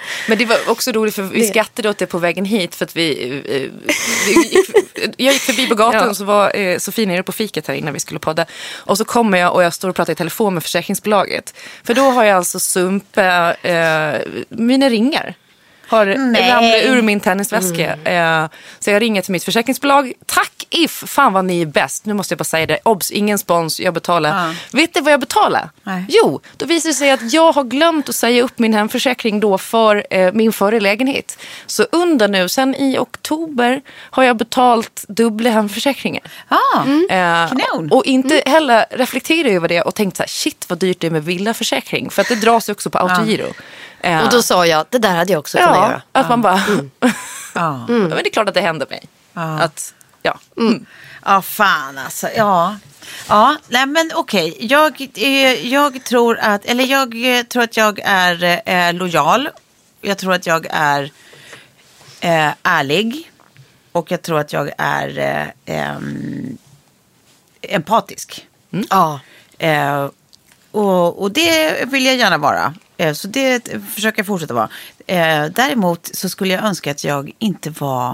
Men det var också roligt för vi det. skrattade åt det på vägen hit för att vi, vi gick, jag gick förbi på gatan ja. och så var eh, Sofie nere på fiket här innan vi skulle podda. Och så kommer jag och jag står och pratar i telefon med försäkringsbolaget. För då har jag alltså sumpat eh, mina ringar. Har ramlat ur min tennisväska. Mm. Så jag ringer till mitt försäkringsbolag. Tack If, fan vad ni är bäst. Nu måste jag bara säga det. Obs, ingen spons, jag betalar. Ja. Vet du vad jag betalar? Nej. Jo, då visar det sig att jag har glömt att säga upp min hemförsäkring då för eh, min förra lägenhet. Så under nu, sen i oktober har jag betalt dubbla hemförsäkringar. Ah, mm. eh, och inte mm. heller reflektera över det och tänkt så här, shit vad dyrt det är med villaförsäkring. För att det dras också på autogiro. Ja. Och då sa jag, det där hade jag också kunnat ja, göra. Att man bara, mm. ja. Mm. Men det är klart att det händer mig. Ja. Att, ja. Mm. Ja, fan alltså, ja. Ja, nej men okej. Okay. Jag, eh, jag tror att, eller jag eh, tror att jag är eh, lojal. Jag tror att jag är eh, ärlig. Och jag tror att jag är eh, eh, empatisk. Mm. Ja. Eh, och, och det vill jag gärna vara. Så det försöker jag fortsätta vara. Eh, däremot så skulle jag önska att jag inte var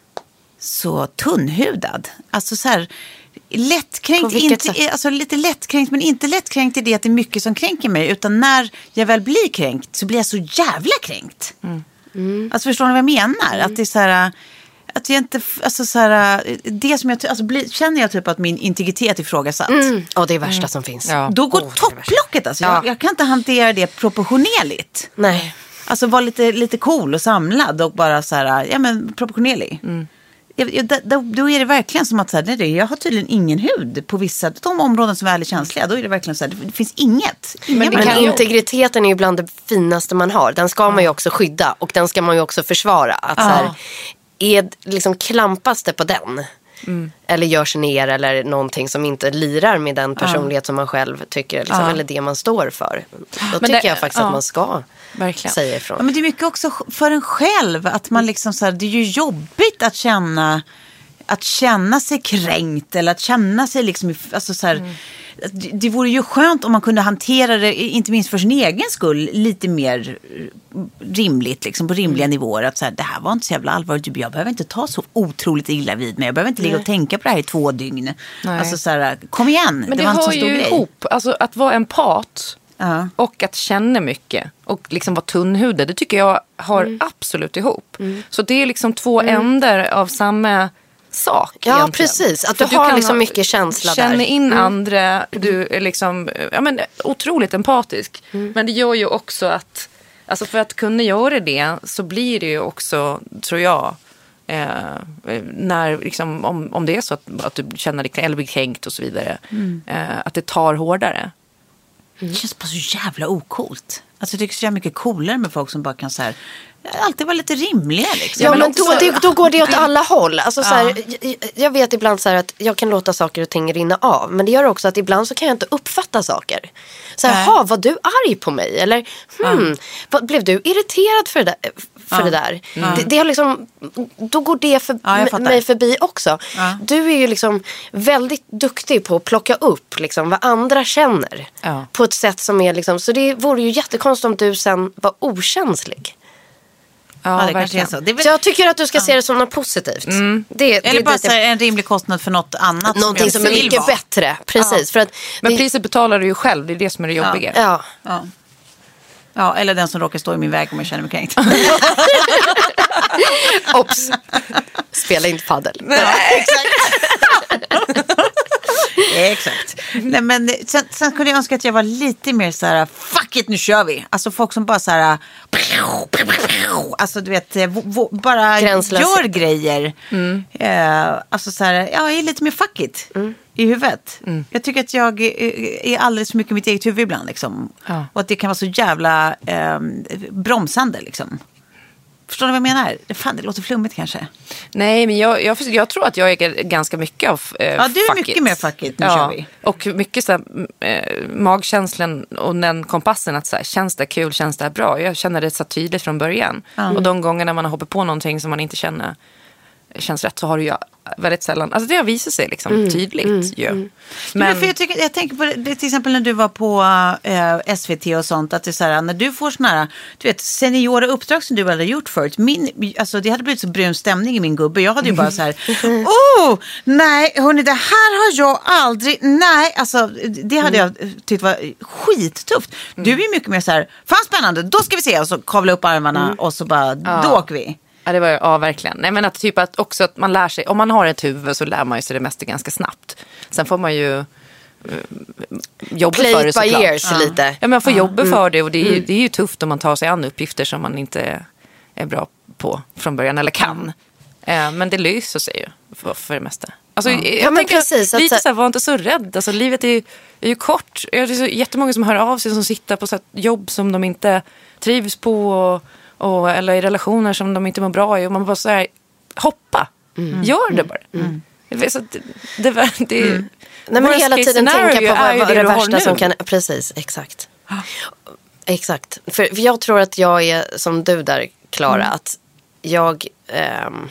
så tunnhudad. Alltså så här lättkränkt, inte, alltså lite lättkränkt, men inte lättkränkt i det att det är mycket som kränker mig. Utan när jag väl blir kränkt så blir jag så jävla kränkt. Mm. Mm. Alltså förstår ni vad jag menar? Mm. Att det är så här... Att jag inte, alltså så här, det som jag, alltså blir, känner jag typ att min integritet är ifrågasatt. Mm. Och det är värsta mm. som finns. Ja. Då går oh, topplocket alltså. Ja. Jag, jag kan inte hantera det proportionerligt. Nej. Alltså vara lite, lite cool och samlad och bara så här, ja men proportionerlig. Mm. Jag, jag, då, då är det verkligen som att så här, nej, jag har tydligen ingen hud på vissa, de områden som är väldigt känsliga. Då är det verkligen så här, det finns inget. Men, men integriteten är ju bland det finaste man har. Den ska ja. man ju också skydda och den ska man ju också försvara. Att ja. så här, är liksom klampas det på den mm. eller görs ner eller någonting som inte lirar med den personlighet ja. som man själv tycker liksom, ja. eller det man står för. Då men tycker det, jag faktiskt ja. att man ska verkligen säga ifrån. Ja, men det är mycket också för en själv att man liksom så här, det är ju jobbigt att känna att känna sig kränkt eller att känna sig liksom alltså så här, mm. det, det vore ju skönt om man kunde hantera det, inte minst för sin egen skull, lite mer rimligt, liksom på rimliga mm. nivåer. Att så här, det här var inte så jävla allvarligt. Jag behöver inte ta så otroligt illa vid mig. Jag behöver inte ligga och tänka på det här i två dygn. Nej. Alltså så här, kom igen. Men det, det var inte så stor ju grej. Ihop. Alltså att vara empat uh. och att känna mycket och liksom vara tunnhudad, det tycker jag har mm. absolut ihop. Mm. Så det är liksom två mm. ändar av samma sak. Ja, egentligen. Precis. Att du, du har liksom mycket känsla där. Känner in mm. andra. Du är liksom ja, men, otroligt empatisk. Mm. Men det gör ju också att alltså för att kunna göra det så blir det ju också, tror jag, eh, när liksom, om, om det är så att, att du känner dig eller blir kränkt och så vidare, mm. eh, att det tar hårdare. Mm. Det känns bara så jävla ocoolt. Alltså jag tycker så jävla mycket coolare med folk som bara kan så här alltid vara lite rimliga liksom. Ja, men, men också, då, det, då går det åt alla håll. Alltså, ja. så här, jag, jag vet ibland så här att jag kan låta saker och ting rinna av. Men det gör också att ibland så kan jag inte uppfatta saker. Så här, jaha, var du arg på mig? Eller, hmm, ja. vad, blev du irriterad för det där? För ja. det där. Mm. Det, det har liksom, då går det för, ja, mig förbi också. Ja. Du är ju liksom väldigt duktig på att plocka upp liksom, vad andra känner. Ja. På ett sätt som är liksom, så det vore ju jättekonstigt om du sen var okänslig. Ja, det kanske är så. Det är väl... Så jag tycker att du ska ja. se det som något positivt. Mm. Det, Eller det, bara det, det, en rimlig kostnad för något annat. Någonting som, som är mycket vara. bättre. Precis. Ja. För att men det... priset betalar du ju själv. Det är det som är det jobbiga. Ja. Ja. Ja. Ja, eller den som råkar stå i min väg om jag känner mig kränkt. Ops. Spela inte paddel. Nej, exakt. Exakt. Nej, men sen, sen kunde jag önska att jag var lite mer så här, fuck it, nu kör vi. Alltså folk som bara så här, alltså du vet, bara gränslös. Gör grejer. Mm. Uh, alltså så här, ja, jag är lite mer fuck it mm. i huvudet. Mm. Jag tycker att jag är, är alldeles för mycket i mitt eget huvud ibland liksom. Ja. Och att det kan vara så jävla um, bromsande liksom. Förstår du vad jag menar? Fan, det låter flummigt kanske. Nej, men jag, jag, jag tror att jag är ganska mycket av eh, ja, du är mycket it. mer fuck it, nu ja, kör vi. Och mycket så här, eh, magkänslan och den kompassen att så här, känns det kul, känns det bra? Jag känner det så tydligt från början. Mm. Och de gångerna man har hoppat på någonting som man inte känner känns rätt så har det ju väldigt sällan. Alltså det har visat sig liksom mm. tydligt mm. ju. Mm. Men, men för jag, tycker, jag tänker på det, till exempel när du var på eh, S V T och sånt, att det är så här, när du får såna här, du vet, seniora uppdrag som du hade gjort förut, min, alltså det hade blivit så brun stämning i min gubbe. Jag hade ju bara så här, oh, nej, hörni, det här har jag aldrig, nej, alltså det hade jag tyckt var skittufft. Mm. Du är ju mycket mer så här, fan spännande, då ska vi se, och så kavla upp armarna mm. och så bara, ja. Då åker vi. Ja, det var ja, verkligen. Nej, men att typ att också att man lär sig, om man har ett huvud så lär man ju sig det mesta ganska snabbt. Sen får man ju uh, jobba Play för det såklart. Play years ja. lite. Ja, man får ja. jobba mm. för det och det är, ju, mm. det är ju tufft om man tar sig an uppgifter som man inte är bra på från början eller kan. Mm. Uh, men det löser sig ju för, för det mesta. Alltså, ja. jag ja, tänker precis, lite att... så här, var inte så rädd. Alltså, livet är ju, är ju kort. Det är så jättemånga som hör av sig som sitter på så här, jobb som de inte trivs på och Och, eller i relationer som de inte mår bra i. Och man bara säger, hoppa. Mm. Gör det bara. Mm. Mm. Så det, det, det, det, mm. Nej, men hela tiden tänka på vad, vad är det värsta som kan... Precis, exakt. Ah. Exakt. För, för jag tror att jag är som du där, Klara. Mm. Att jag ähm,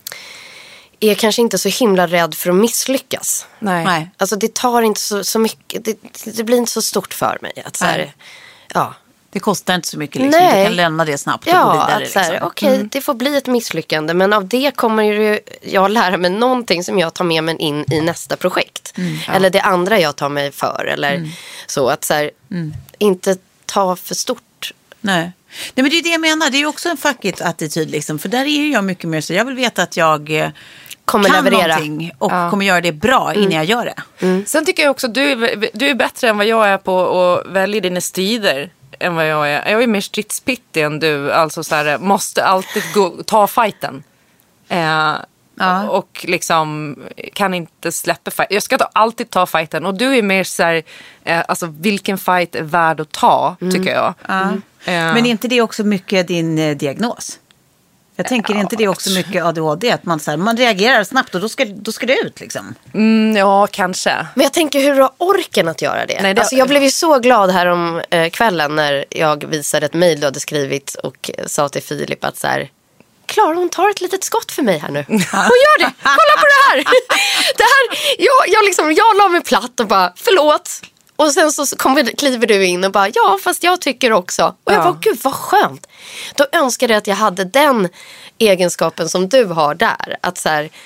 är kanske inte så himla rädd för att misslyckas. Nej. Alltså det tar inte så, så mycket. Det, det blir inte så stort för mig. Att så här, ja. Det kostar inte så mycket liksom. Du kan lämna det snabbt och ja, gå vidare. Liksom. Liksom. Okej, okay, mm. det får bli ett misslyckande. Men av det kommer ju jag lära mig någonting som jag tar med mig in i nästa projekt. Mm, ja. Eller det andra jag tar mig för. Eller mm. så att så här, mm. inte ta för stort. Nej. Nej, men det är det jag menar. Det är ju också en fackigt attityd liksom. För där är jag mycket mer så. Jag vill veta att jag kommer kan leverera någonting och ja. kommer göra det bra innan mm. jag gör det. Mm. Sen tycker jag också att du, du är bättre än vad jag är på att välja dina strider. Än vad jag är. Jag är mer stridspittig än du. Alltså så här, måste alltid gå, ta fighten. Eh, ja. Och liksom kan inte släppa fight. Jag ska ta, alltid ta fighten. Och du är mer så här, eh, alltså vilken fight är värd att ta, mm. tycker jag. Ja. Mm. Eh. Men är inte det också mycket din eh, diagnos? Jag tänker ja. inte det också mycket A D H D, att man, så här, man reagerar snabbt och då ska, då ska det ut liksom. Mm, ja, kanske. Men jag tänker, hur har orken att göra det? Nej, det... Alltså, jag blev ju så glad här om eh, kvällen när jag visade ett mejl du hade skrivit och eh, sa till Filip att så här, Klara, hon tar ett litet skott för mig här nu. Hon gör det, kolla på det här. Det här jag, jag, liksom, jag la mig platt och bara, förlåt. Och sen så kommer, kliver du in och bara, ja fast jag tycker också. Och jag ja. bara, gud vad skönt. Då önskade jag att jag hade den egenskapen som du har där. Att så här,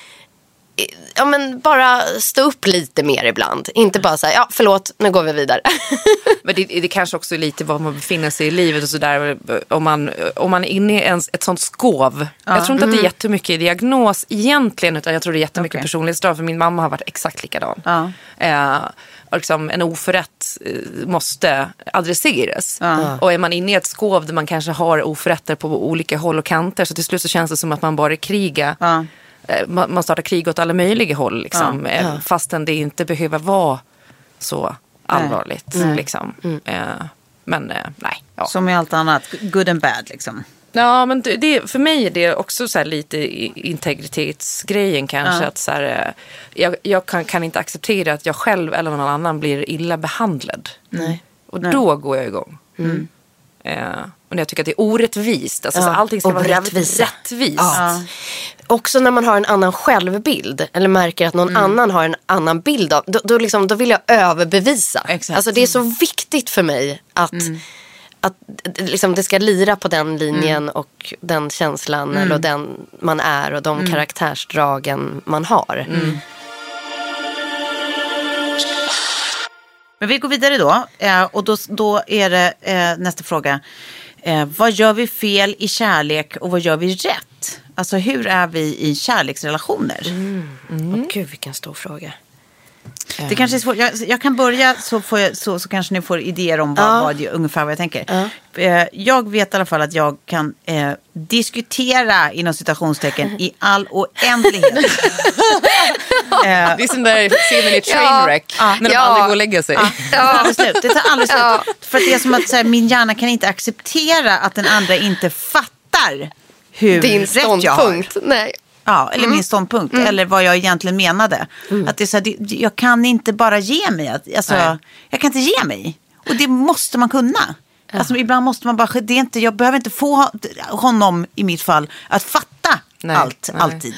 ja men bara stå upp lite mer ibland. Inte bara säga, ja förlåt, nu går vi vidare. Men det, det kanske också är lite var man befinner sig i livet och sådär. Om man, om man är inne i en, ett sånt skov. Ja. Jag tror inte mm. att det är jättemycket i diagnos egentligen, utan jag tror det är jättemycket okay. personlighetsdrag. För min mamma har varit exakt likadan. Ja. Eh, och liksom en oförrätt måste adresseras. Ja. Och är man inne i ett skov där man kanske har oförrätter på olika håll och kanter, så till slut så känns det som att man bara krigar. Ja. Man startar krig åt alla möjliga håll liksom, ja, ja. fastän det inte behöver vara så allvarligt. Nej. Liksom. Mm. Men nej. Ja. Som i allt annat, good and bad liksom. Ja, men det, för mig är det också så här lite integritetsgrejen kanske. Ja. Att så här, jag jag kan, kan inte acceptera att jag själv eller någon annan blir illa behandlad. Nej. Och nej. Då går jag igång. Mm. Eh, och jag tycker att det är orättvist. Alltså, ja. så allting ska vara rättvist. Ja. Också när man har en annan självbild eller märker att någon mm. annan har en annan bild av, då, då, liksom, då vill jag överbevisa. Exakt. Alltså det är så viktigt för mig att, mm. att liksom, det ska lira på den linjen mm. och den känslan mm. eller den man är och de mm. karaktärsdragen man har. Mm. Men vi går vidare då och då, då är det eh, nästa fråga. Eh, vad gör vi fel i kärlek och vad gör vi rätt? Alltså hur är vi i kärleksrelationer? Mm. Mm. Oh, gud, vilken stor fråga. Det kanske är svårt. Jag, jag kan börja så, får jag, så, så kanske ni får idéer om vad, ja. vad, ungefär vad jag tänker. Ja. Eh, jag vet i alla fall att jag kan eh, diskutera inom citationstecken i all oändlighet. eh, det är sån där scenen i Trainwreck ja. när de ja. aldrig går och lägga sig. Ja. Det tar aldrig slut. Det tar aldrig slut. Ja. För att det är som att så här, min hjärna kan inte acceptera att den andra inte fattar hur din rätt jag har. Nej. Ja, eller mm. min ståndpunkt. Mm. Eller vad jag egentligen menade. Mm. Att det är så här, det, jag kan inte bara ge mig. Alltså, jag kan inte ge mig. Och det måste man kunna. Ja. Alltså, ibland måste man bara... Det är inte, jag behöver inte få honom, i mitt fall, att fatta nej, allt, nej. alltid.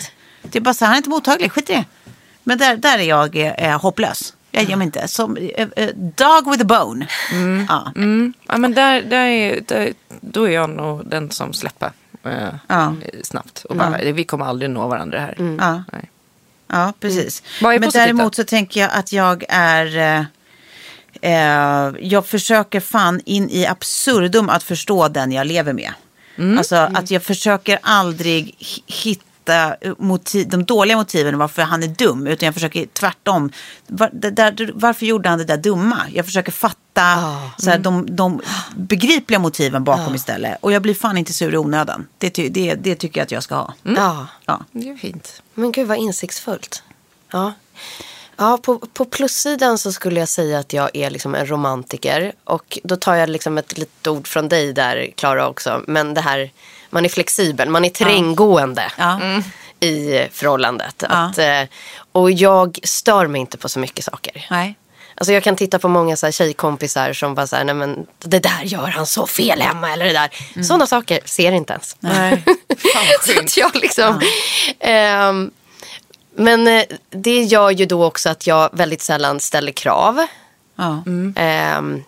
Det är bara så här, han är inte mottaglig, skit i det. Men där, där är jag eh, hopplös. Jag ger mig inte. Som eh, eh, dog with a bone. Mm. Ja. Mm. Ja, men där, där, är, där, då är jag nog den som släpper eh, ja. snabbt. Och bara, ja. Vi kommer aldrig nå varandra här. Mm. Ja. Nej. Ja, precis. Vad är men positivt däremot då? så tänker jag att jag är... Eh, eh, jag försöker fan in i absurdum att förstå den jag lever med. Mm. Alltså mm. att jag försöker aldrig hitta motiv, de dåliga motiven varför han är dum, utan jag försöker tvärtom. Var, det där, varför gjorde han det där dumma? Jag försöker fatta oh. så här, de, de begripliga motiven bakom oh. istället. Och jag blir fan inte sur i onödan. Det, det, det tycker jag att jag ska ha. Mm. Ja. Ja, det är fint. Men gud vad insiktsfullt. Ja. Ja, på, på plussidan så skulle jag säga att jag är liksom en romantiker. Och då tar jag liksom ett litet ord från dig där, Klara, också. Men det här, man är flexibel, man är terränggående ja. Mm. i förhållandet. Ja. Att, och jag stör mig inte på så mycket saker. Nej. Alltså jag kan titta på många så här tjejkompisar som bara så här, nej men det där gör han så fel hemma, eller det där. Mm. Sådana saker ser inte ens. Nej. Så att jag liksom... Ja. Um, Men det gör ju då också att jag väldigt sällan ställer krav. Ja. Mm. Um,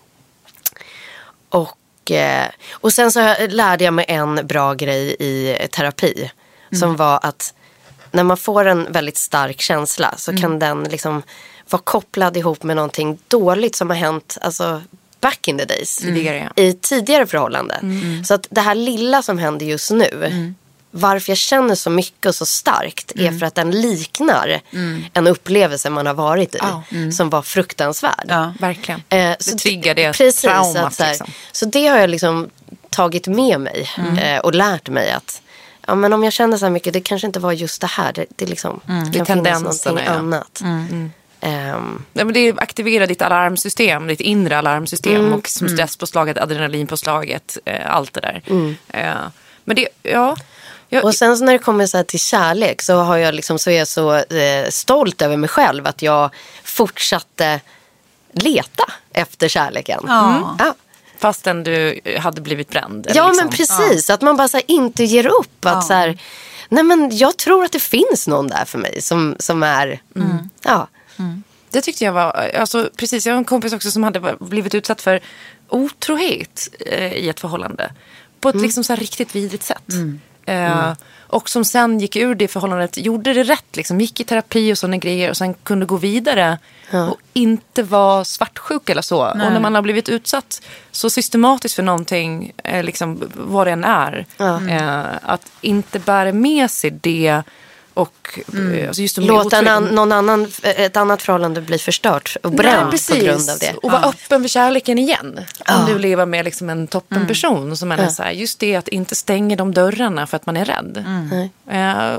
och, och sen så lärde jag mig en bra grej i terapi. Mm. Som var att när man får en väldigt stark känsla så mm. kan den liksom vara kopplad ihop med någonting dåligt som har hänt alltså back in the days. Tidigare, ja. I tidigare förhållanden. Mm. Så att det här lilla som händer just nu... Mm. Varför jag känner så mycket och så starkt mm. är för att den liknar mm. en upplevelse man har varit i oh. mm. som var fruktansvärd. Ja, verkligen. Eh, det triggar det precis, traumat. Att, så, här, liksom. så det har jag liksom tagit med mig mm. eh, och lärt mig att ja, men om jag känner så här mycket, det kanske inte var just det här. Det, det, liksom, mm. det kan finnas någonting ja. annat. Mm. Mm. Um, ja, men det aktiverar ditt alarmsystem, ditt inre alarmsystem mm. och som stresspåslaget, adrenalinpåslaget, eh, allt det där. Mm. Eh, men det, ja... Jag... Och sen så när det kommer så här till kärlek så, har jag liksom, så är jag så eh, stolt över mig själv att jag fortsatte leta efter kärleken. Ja. Mm. Ja. Fastän du hade blivit bränd. Ja, liksom. men precis. Ja. Att man bara så här, inte ger upp. Att ja. så här, nej men jag tror att det finns någon där för mig som, som är, mm. ja. Mm. Det tyckte jag var, alltså precis, jag har en kompis också som hade blivit utsatt för otrohet eh, i ett förhållande. På ett mm. liksom så här riktigt vidrigt sätt. Mm. Mm. Uh, och som sen gick ur det förhållandet, gjorde det rätt liksom, gick i terapi och sådana grejer och sen kunde gå vidare ja. Och inte vara svartsjuk eller så. Nej. Och när man har blivit utsatt så systematiskt för någonting eh, liksom, vad det än är ja. uh, att inte bära med sig det och mm. alltså just låta en an, någon annan, ett annat förhållande bli förstört och bränt på grund av det. Och vara ja. öppen för kärleken igen. Ja. Om du lever med liksom en toppenperson mm. som är ja. så här, just det att inte stänga de dörrarna för att man är rädd. Mm. Uh,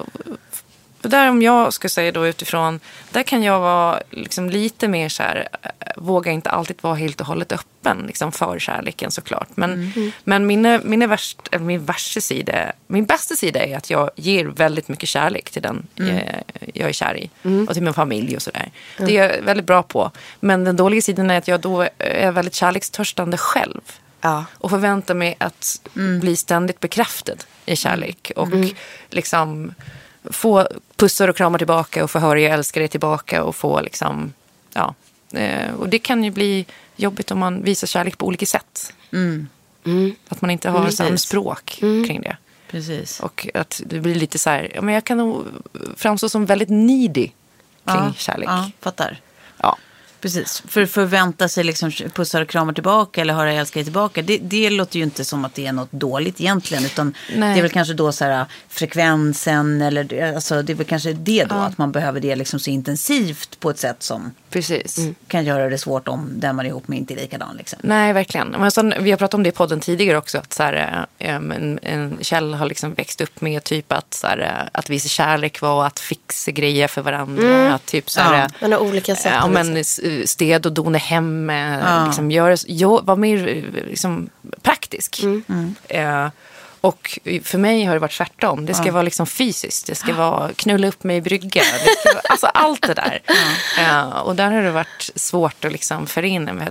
för där om jag ska säga då utifrån, där kan jag vara liksom lite mer så här, våga inte alltid vara helt och hållet öppen liksom för kärleken såklart. Men, mm. men min, min, värst, min värsta sida, min bästa sida är att jag ger väldigt mycket kärlek till den mm. jag, jag är kär i. Mm. Och till min familj och sådär. Mm. Det är jag väldigt bra på. Men den dåliga sidan är att jag då är väldigt kärlekstörstande själv. Ja. Och förväntar mig att mm. bli ständigt bekräftad i kärlek. Och mm. liksom... få pussar och kramar tillbaka och få höra jag älskar dig tillbaka och få liksom, ja. Eh, och det kan ju bli jobbigt om man visar kärlek på olika sätt. Mm. Mm. Att man inte har mm. samma språk mm. kring det. Precis. Och att det blir lite så här, ja, men jag kan nog framstå som väldigt needy kring ja. kärlek. Ja, fattar. Ja. Precis, för att förvänta sig liksom pussar och kramar tillbaka eller höra jag älskar dig tillbaka, det, det låter ju inte som att det är något dåligt egentligen, utan Nej. det är väl kanske då så här frekvensen eller alltså det är väl kanske det då, ja. att man behöver det liksom så intensivt på ett sätt som Precis. Mm. kan göra det svårt om den man är ihop med inte är likadan liksom. Nej, verkligen. Men så, vi har pratat om det i podden tidigare också, att så här, en, en Kjell har liksom växt upp med typ att, så här, att visa kärlek var att fixa grejer för varandra. Mm. Att typ så här, ja. men av olika sätt. Ja, men sted och dona hem, ja. liksom, gör, gör, var mer liksom, praktisk. Mm. Mm. Eh, och för mig har det varit tvärtom. Det ska ja. vara liksom fysiskt. Det ska vara knulla upp mig i brygga. Det ska vara, alltså allt det där. Ja. Eh, och där har det varit svårt att liksom förena med att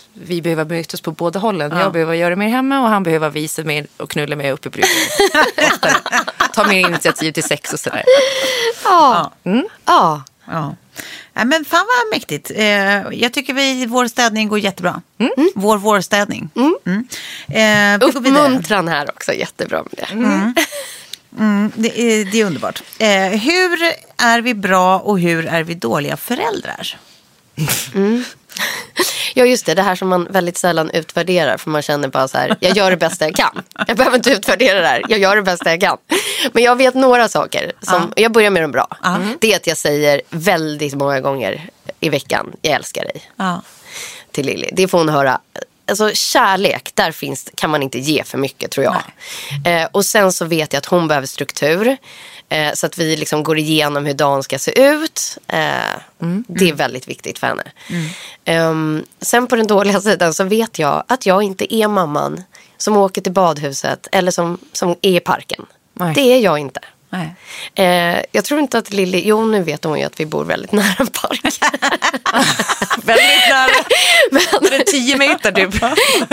vi behöver mötas på båda hållen. Ja. Jag behöver göra mer hemma och han behöver visa mig och knulla mig upp i bryggan. Ta mer initiativ till sex och sådär. Ja. Mm. Ja. Ja. Ja, men fan vad mäktigt. Eh, jag tycker vi, vår städning går jättebra. Mm. Vår vårstädning. Mm. Mm. Eh, Uppmuntran här också, jättebra med det. Mm. Mm, det, är, det är underbart. Eh, hur är vi bra och hur är vi dåliga föräldrar? Mm. Ja just det, det här som man väldigt sällan utvärderar. För man känner bara så här, jag gör det bästa jag kan. Jag behöver inte utvärdera det här, jag gör det bästa jag kan. Men jag vet några saker som, uh. jag börjar med dem bra. Uh. Det är att jag säger väldigt många gånger i veckan, jag älskar dig. Uh. Till Lilly, det får hon höra. Alltså kärlek, där finns, kan man inte ge för mycket tror jag. Eh, och sen så vet jag att hon behöver struktur. Eh, så att vi liksom går igenom hur dagen ska se ut. Eh, mm. Det är väldigt viktigt för henne. Mm. Eh, sen på den dåliga sidan så vet jag att jag inte är mamman som åker till badhuset eller som, som är i parken. Nej. Det är jag inte. Nej. Eh, jag tror inte att Lilly, jo nu vet hon ju att vi bor väldigt nära en park. Väldigt nära. Men det är tio meter typ.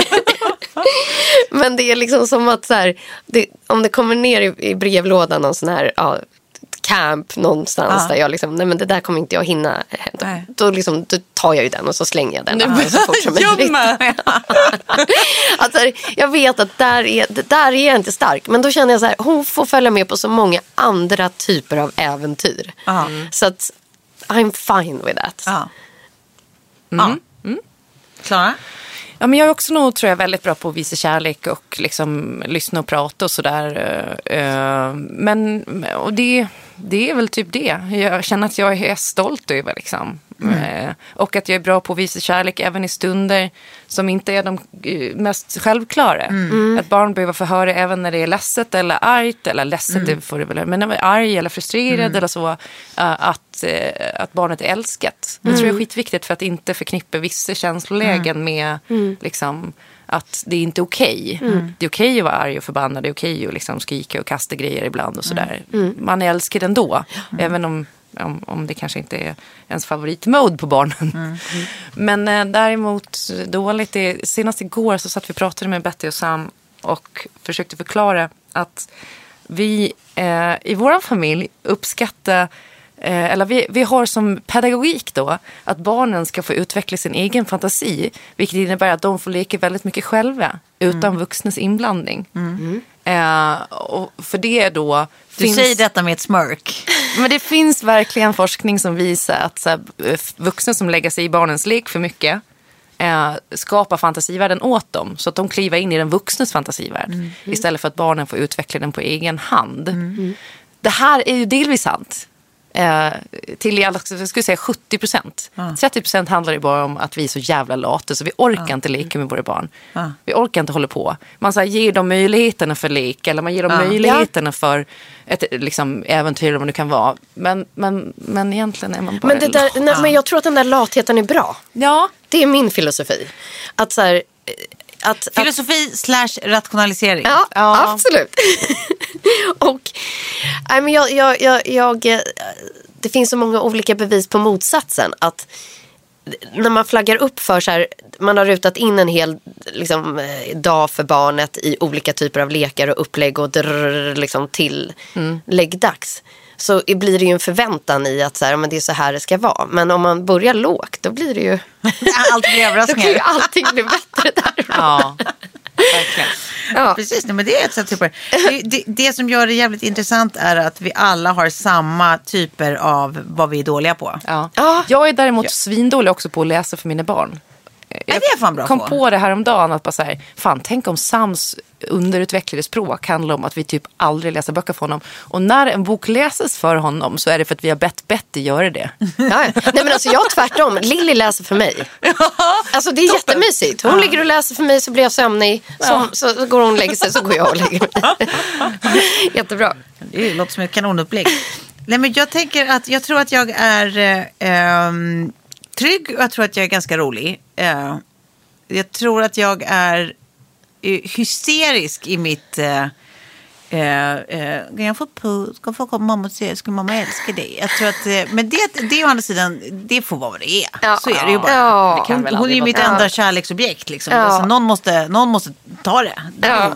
Men det är liksom som att så här, det, om det kommer ner i, i brevlådan någon sån här ja, camp någonstans ja. Där jag liksom, nej men det där kommer inte jag hinna. Då, då, liksom, då tar jag ju den och så slänger jag den. Ja. Så fort som möjligt. Alltså, jag vet att där är, där är jag inte stark. Men då känner jag så här, hon får följa med på så många andra typer av äventyr. Mm. Så att I'm fine with that. Ja. Mm. Mm. Klara? Ja, men jag är också nog, tror jag, väldigt bra på att visa kärlek och liksom lyssna och prata och sådär. Men och det, det är väl typ det. Jag känner att jag är stolt över liksom. Mm. Och att jag är bra på att visa kärlek även i stunder som inte är de mest självklara. Mm. Att barn behöver få höra även när det är ledset eller argt, eller ledset mm. det får det väl, men när man är arg eller frustrerad mm. eller så, att, att barnet är älskat. Det mm. tror jag är skitviktigt för att inte förknippa vissa känslolägen mm. med mm. liksom att det är inte okej. Okay. Mm. Det är okej okay att vara arg och förbannad. Det är okej okay att liksom skrika och kasta grejer ibland och sådär. Mm. Man är älskad ändå. Mm. Även om, om, om det kanske inte är ens favoritmode på barnen. Mm. Mm. Men eh, däremot dåligt. Det, senast igår så satt vi och pratade med Betty och Sam och försökte förklara att vi eh, i vår familj uppskattar Eh, eller vi, vi har som pedagogik då att barnen ska få utveckla sin egen fantasi, vilket innebär att de får leka väldigt mycket själva utan mm. vuxnas inblandning. Mm. Eh, och för det då du finns, säger detta med ett smörk. Men det finns verkligen forskning som visar att så här, vuxna som lägger sig i barnens lek för mycket eh, skapar fantasivärlden åt dem, så att de kliver in i den vuxnes fantasivärld mm. istället för att barnen får utveckla den på egen hand. Mm. Det här är ju delvis sant. Eh, till jag skulle säga sjuttio procent. Ah. trettio procent handlar det bara om att vi är så jävla lata så vi orkar ah. inte leka med våra barn. Ah. Vi orkar inte hålla på. Man så här, ger dem möjligheterna för lek eller man ger dem ah. möjligheterna ja. för ett liksom, äventyr om det kan vara. Men, men, men egentligen är man bara men, det där, nej, men jag tror att den där latheten är bra. Ja. Det är min filosofi. Att så här, Att, filosofi att, slash rationalisering. Ja, ja. Absolut. Och nej, men jag, jag, jag, jag, det finns så många olika bevis på motsatsen. Att när man flaggar upp för så här, man har rutat in en hel liksom, dag för barnet i olika typer av lekar och upplägg och drrr, liksom, till mm. läggdags. Så blir det ju en förväntan i att så här, men det är så här det ska vara. Men om man börjar lågt, då blir det ju allt blir överraskningar. Då kan ju allting bli bättre därifrån. Ja, verkligen. Ja. Precis, men det är ett sätt det, det, det som gör det jävligt intressant är att vi alla har samma typer av vad vi är dåliga på. Ja. Ja. Jag är däremot ja. svindålig också på att läsa för mina barn. Jag det är fan bra kom på. på det här om dagen att bara så här, fan, tänk om Sams underutvecklade språk handlar om att vi typ aldrig läser böcker för honom. Och när en bok läses för honom så är det för att vi har bett Betty göra det. Ja, nej men alltså jag tvärtom. Lilly läser för mig. Alltså det är toppen. Jättemysigt. Hon ja. ligger och läser för mig så blir jag sömnig. Så, ja. så, så går hon och lägger sig så går jag och lägger mig. Jättebra. Det låter som ett kanonupplägg. Nej men jag tänker att jag tror att jag är eh, trygg och jag tror att jag är ganska rolig. Uh, jag tror att jag är uh, hysterisk i mitt uh, Eh, eh, jag får puss, ska få komma mamma och säga, ska mamma älska dig. Jag tror att, eh, men det, det å andra sidan, det får vara vad det är. Ja, så är det ju bara. Ja, det kan hon, hon är ju mitt enda kärleksobjekt. Liksom. Ja. Alltså, någon, måste, någon måste ta det. Ja.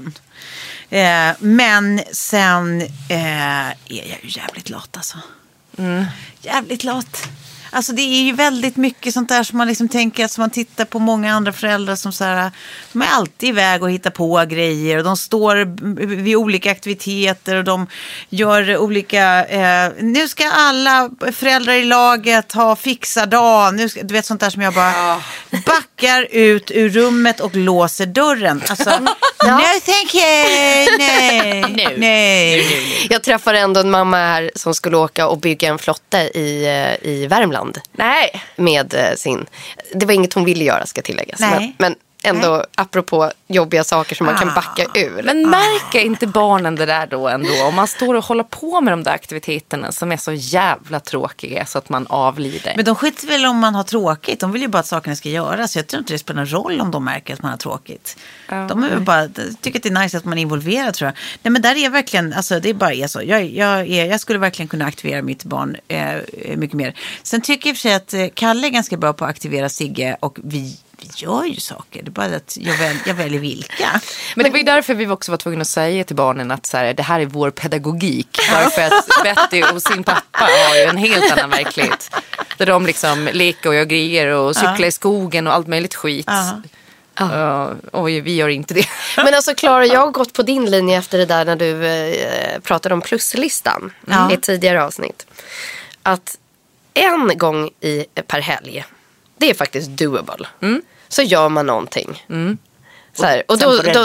Eh, men sen eh, är jag ju jävligt lat alltså. Mm. Jävligt lat. Alltså det är ju väldigt mycket sånt där som man liksom tänker, som man tittar på många andra föräldrar som så här, de är alltid iväg och hittar på grejer och de står vid olika aktiviteter och de gör olika, eh, nu ska alla föräldrar i laget ha fixardag, nu ska, du vet sånt där som jag bara ja. backar ut ur rummet och låser dörren. Alltså, ja. no thank you, nej, no. nej. Jag träffade ändå en mamma här som skulle åka och bygga en flotte i, i Värmland. Nej. Med sin, det var inget hon ville göra, ska tilläggas. Nej. Men, men ändå Nej. apropå jobbiga saker som man ah. kan backa ur. Men märker ah. inte barnen det där då ändå? Om man står och håller på med de där aktiviteterna som är så jävla tråkiga så att man avlider. Men de skiter väl om man har tråkigt. De vill ju bara att sakerna ska göras. Jag tror inte det spelar någon roll om de märker att man har tråkigt. Ja. De är väl bara, tycker att det är nice att man är involverad, tror jag. Nej, men där är verkligen, alltså det är bara är så. Jag, jag, är, jag skulle verkligen kunna aktivera mitt barn eh, mycket mer. Sen tycker jag för sig att eh, Kalle är ganska bra på att aktivera Sigge och vi Vi gör ju saker, det är bara att jag, väl, jag väljer vilka. Men det var ju därför vi också var tvungna att säga till barnen att så här, det här är vår pedagogik. Därför att Betty och sin pappa har ju en helt annan verklighet. Där de liksom leker och gör grejer och cyklar ja. i skogen och allt möjligt skit. Ja. Uh, och vi gör inte det. Men alltså Clara, jag har gått på din linje efter det där när du eh, pratade om pluslistan mm. i ett tidigare avsnitt. Att en gång i per helg, det är faktiskt doable. Mm. Så gör man någonting. Mm. Så här, och då, då,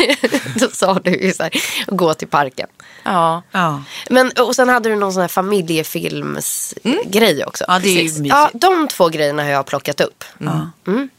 då sa du ju så här, gå till parken. Ja. ja. Men, och sen hade du någon sån här familjefilmsgrej mm. också. Ja, det är ju mysigt. Ja, de två grejerna har jag plockat upp. Mm. Mm.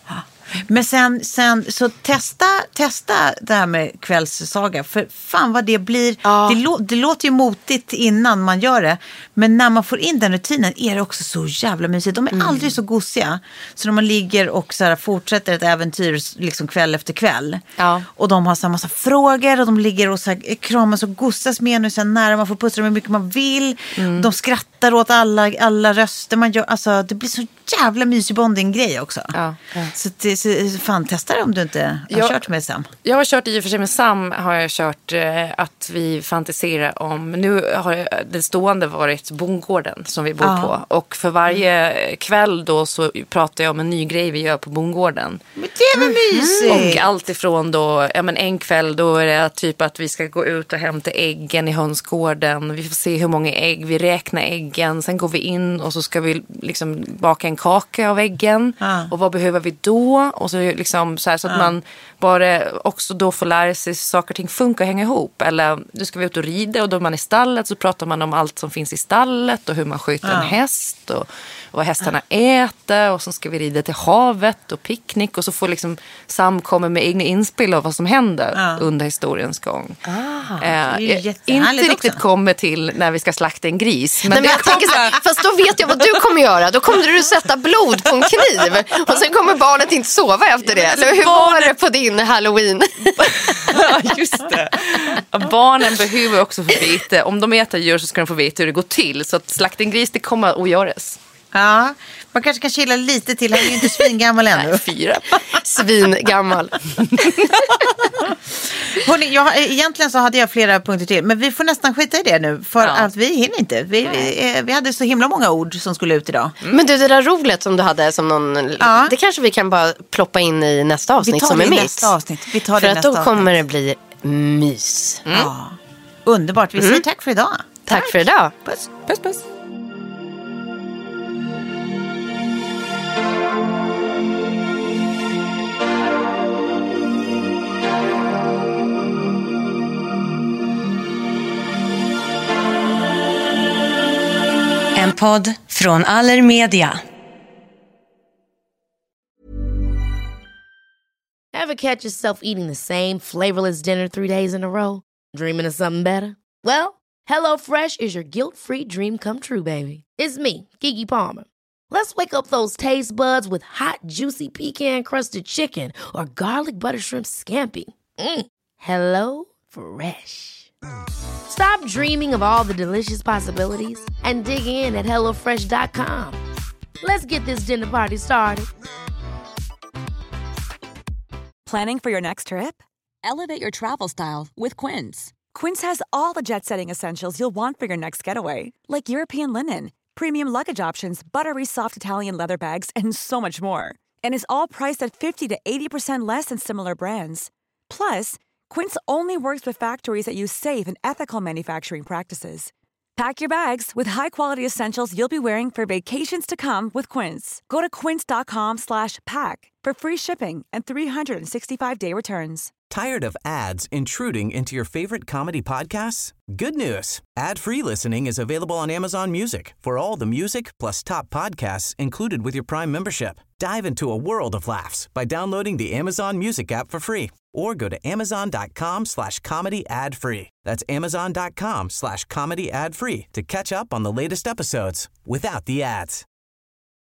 Men sen, sen så testa, testa det här med kvällssaga. För fan vad det blir. Ja. Det, lå, det låter ju motigt innan man gör det. Men när man får in den rutinen är det också så jävla mysigt. De är mm. aldrig så gosiga. Så när man ligger och så här fortsätter ett äventyr liksom kväll efter kväll. Ja. Och de har så här massa frågor. Och de ligger och så här kramas och gossas med en. Och så här nära, man får pussa dem hur mycket man vill. Mm. De skrattar åt alla, alla röster man gör. Alltså det blir så jävla mysig bonding-grej också. Ja. Ja. Så det Så, fan, testa det om du inte har jag, kört med Sam. Jag har kört i och för sig med Sam har jag kört eh, att vi fantiserar om, nu har det stående varit bondgården som vi bor ah. på. Och för varje kväll då så pratar jag om en ny grej vi gör på bondgården. Men det var mysigt. Mm. Och allt ifrån då, ja men en kväll då är det typ att vi ska gå ut och hämta äggen i hönsgården. Vi får se hur många ägg, vi räknar äggen. Sen går vi in och så ska vi liksom baka en kaka av äggen. Ah. Och vad behöver vi då? Och så, liksom, så, här, så att ja. man bara också då får lära sig saker och ting funkar och hänga ihop. Eller du ska vi ut och rida och då man är i stallet så pratar man om allt som finns i stallet och hur man skjuter ja. en häst och, och vad hästarna ja. äter. Och så ska vi rida till havet och picknick och så får liksom samkomma med egna inspel av vad som händer ja. under historiens gång. Ah, eh, inte riktigt också. kommer till när vi ska slakta en gris. Men, Nej, men jag tänker så här, fast då vet jag vad du kommer göra. Då kommer du sätta blod på en kniv och sen kommer barnet inte sova efter det. Eller hur var det på din Halloween? Ja, just det. Barnen behöver också få veta, om de äter djur så ska de få veta hur det går till. Så att slakta en gris, det kommer att göras. Ja, man kanske kan chilla lite till. Han är ju inte svingammal ännu. Nej, fyra. Svingammal. Hörrni, jag, egentligen så hade jag flera punkter till. Men vi får nästan skita i det nu. För ja. att vi hinner inte. Vi, vi, vi hade så himla många ord som skulle ut idag. Mm. Men du, det där roligt som du hade som någon... Ja. Det kanske vi kan bara ploppa in i nästa avsnitt som är mitt. Nästa avsnitt. Vi tar för det att nästa då kommer avsnitt. det bli mys. Mm. Ja. Underbart. Vi säger mm. tack för idag. Tack, tack för idag. Puss. Puss, puss. En podd från Allermedia. Ever catch yourself eating the same flavorless dinner three days in a row? Dreaming of something better? Well, HelloFresh is your guilt-free dream come true, baby. It's me, Keke Palmer. Let's wake up those taste buds with hot, juicy pecan-crusted chicken or garlic butter shrimp scampi. Mm. Hello Fresh. Stop dreaming of all the delicious possibilities and dig in at hello fresh dot com. Let's get this dinner party started. Planning for your next trip? Elevate your travel style with Quince. Quince has all the jet-setting essentials you'll want for your next getaway, like European linen, premium luggage options, buttery soft Italian leather bags, and so much more. And is all priced at fifty to eighty percent less than similar brands. Plus, Quince only works with factories that use safe and ethical manufacturing practices. Pack your bags with high-quality essentials you'll be wearing for vacations to come with Quince. Go to quince.com slash pack for free shipping and three sixty-five day returns. Tired of ads intruding into your favorite comedy podcasts? Good news. Ad-free listening is available on Amazon Music for all the music plus top podcasts included with your Prime membership. Dive into a world of laughs by downloading the Amazon Music app for free or go to amazon.com slash comedy ad free. That's amazon.com slash comedy ad free to catch up on the latest episodes without the ads.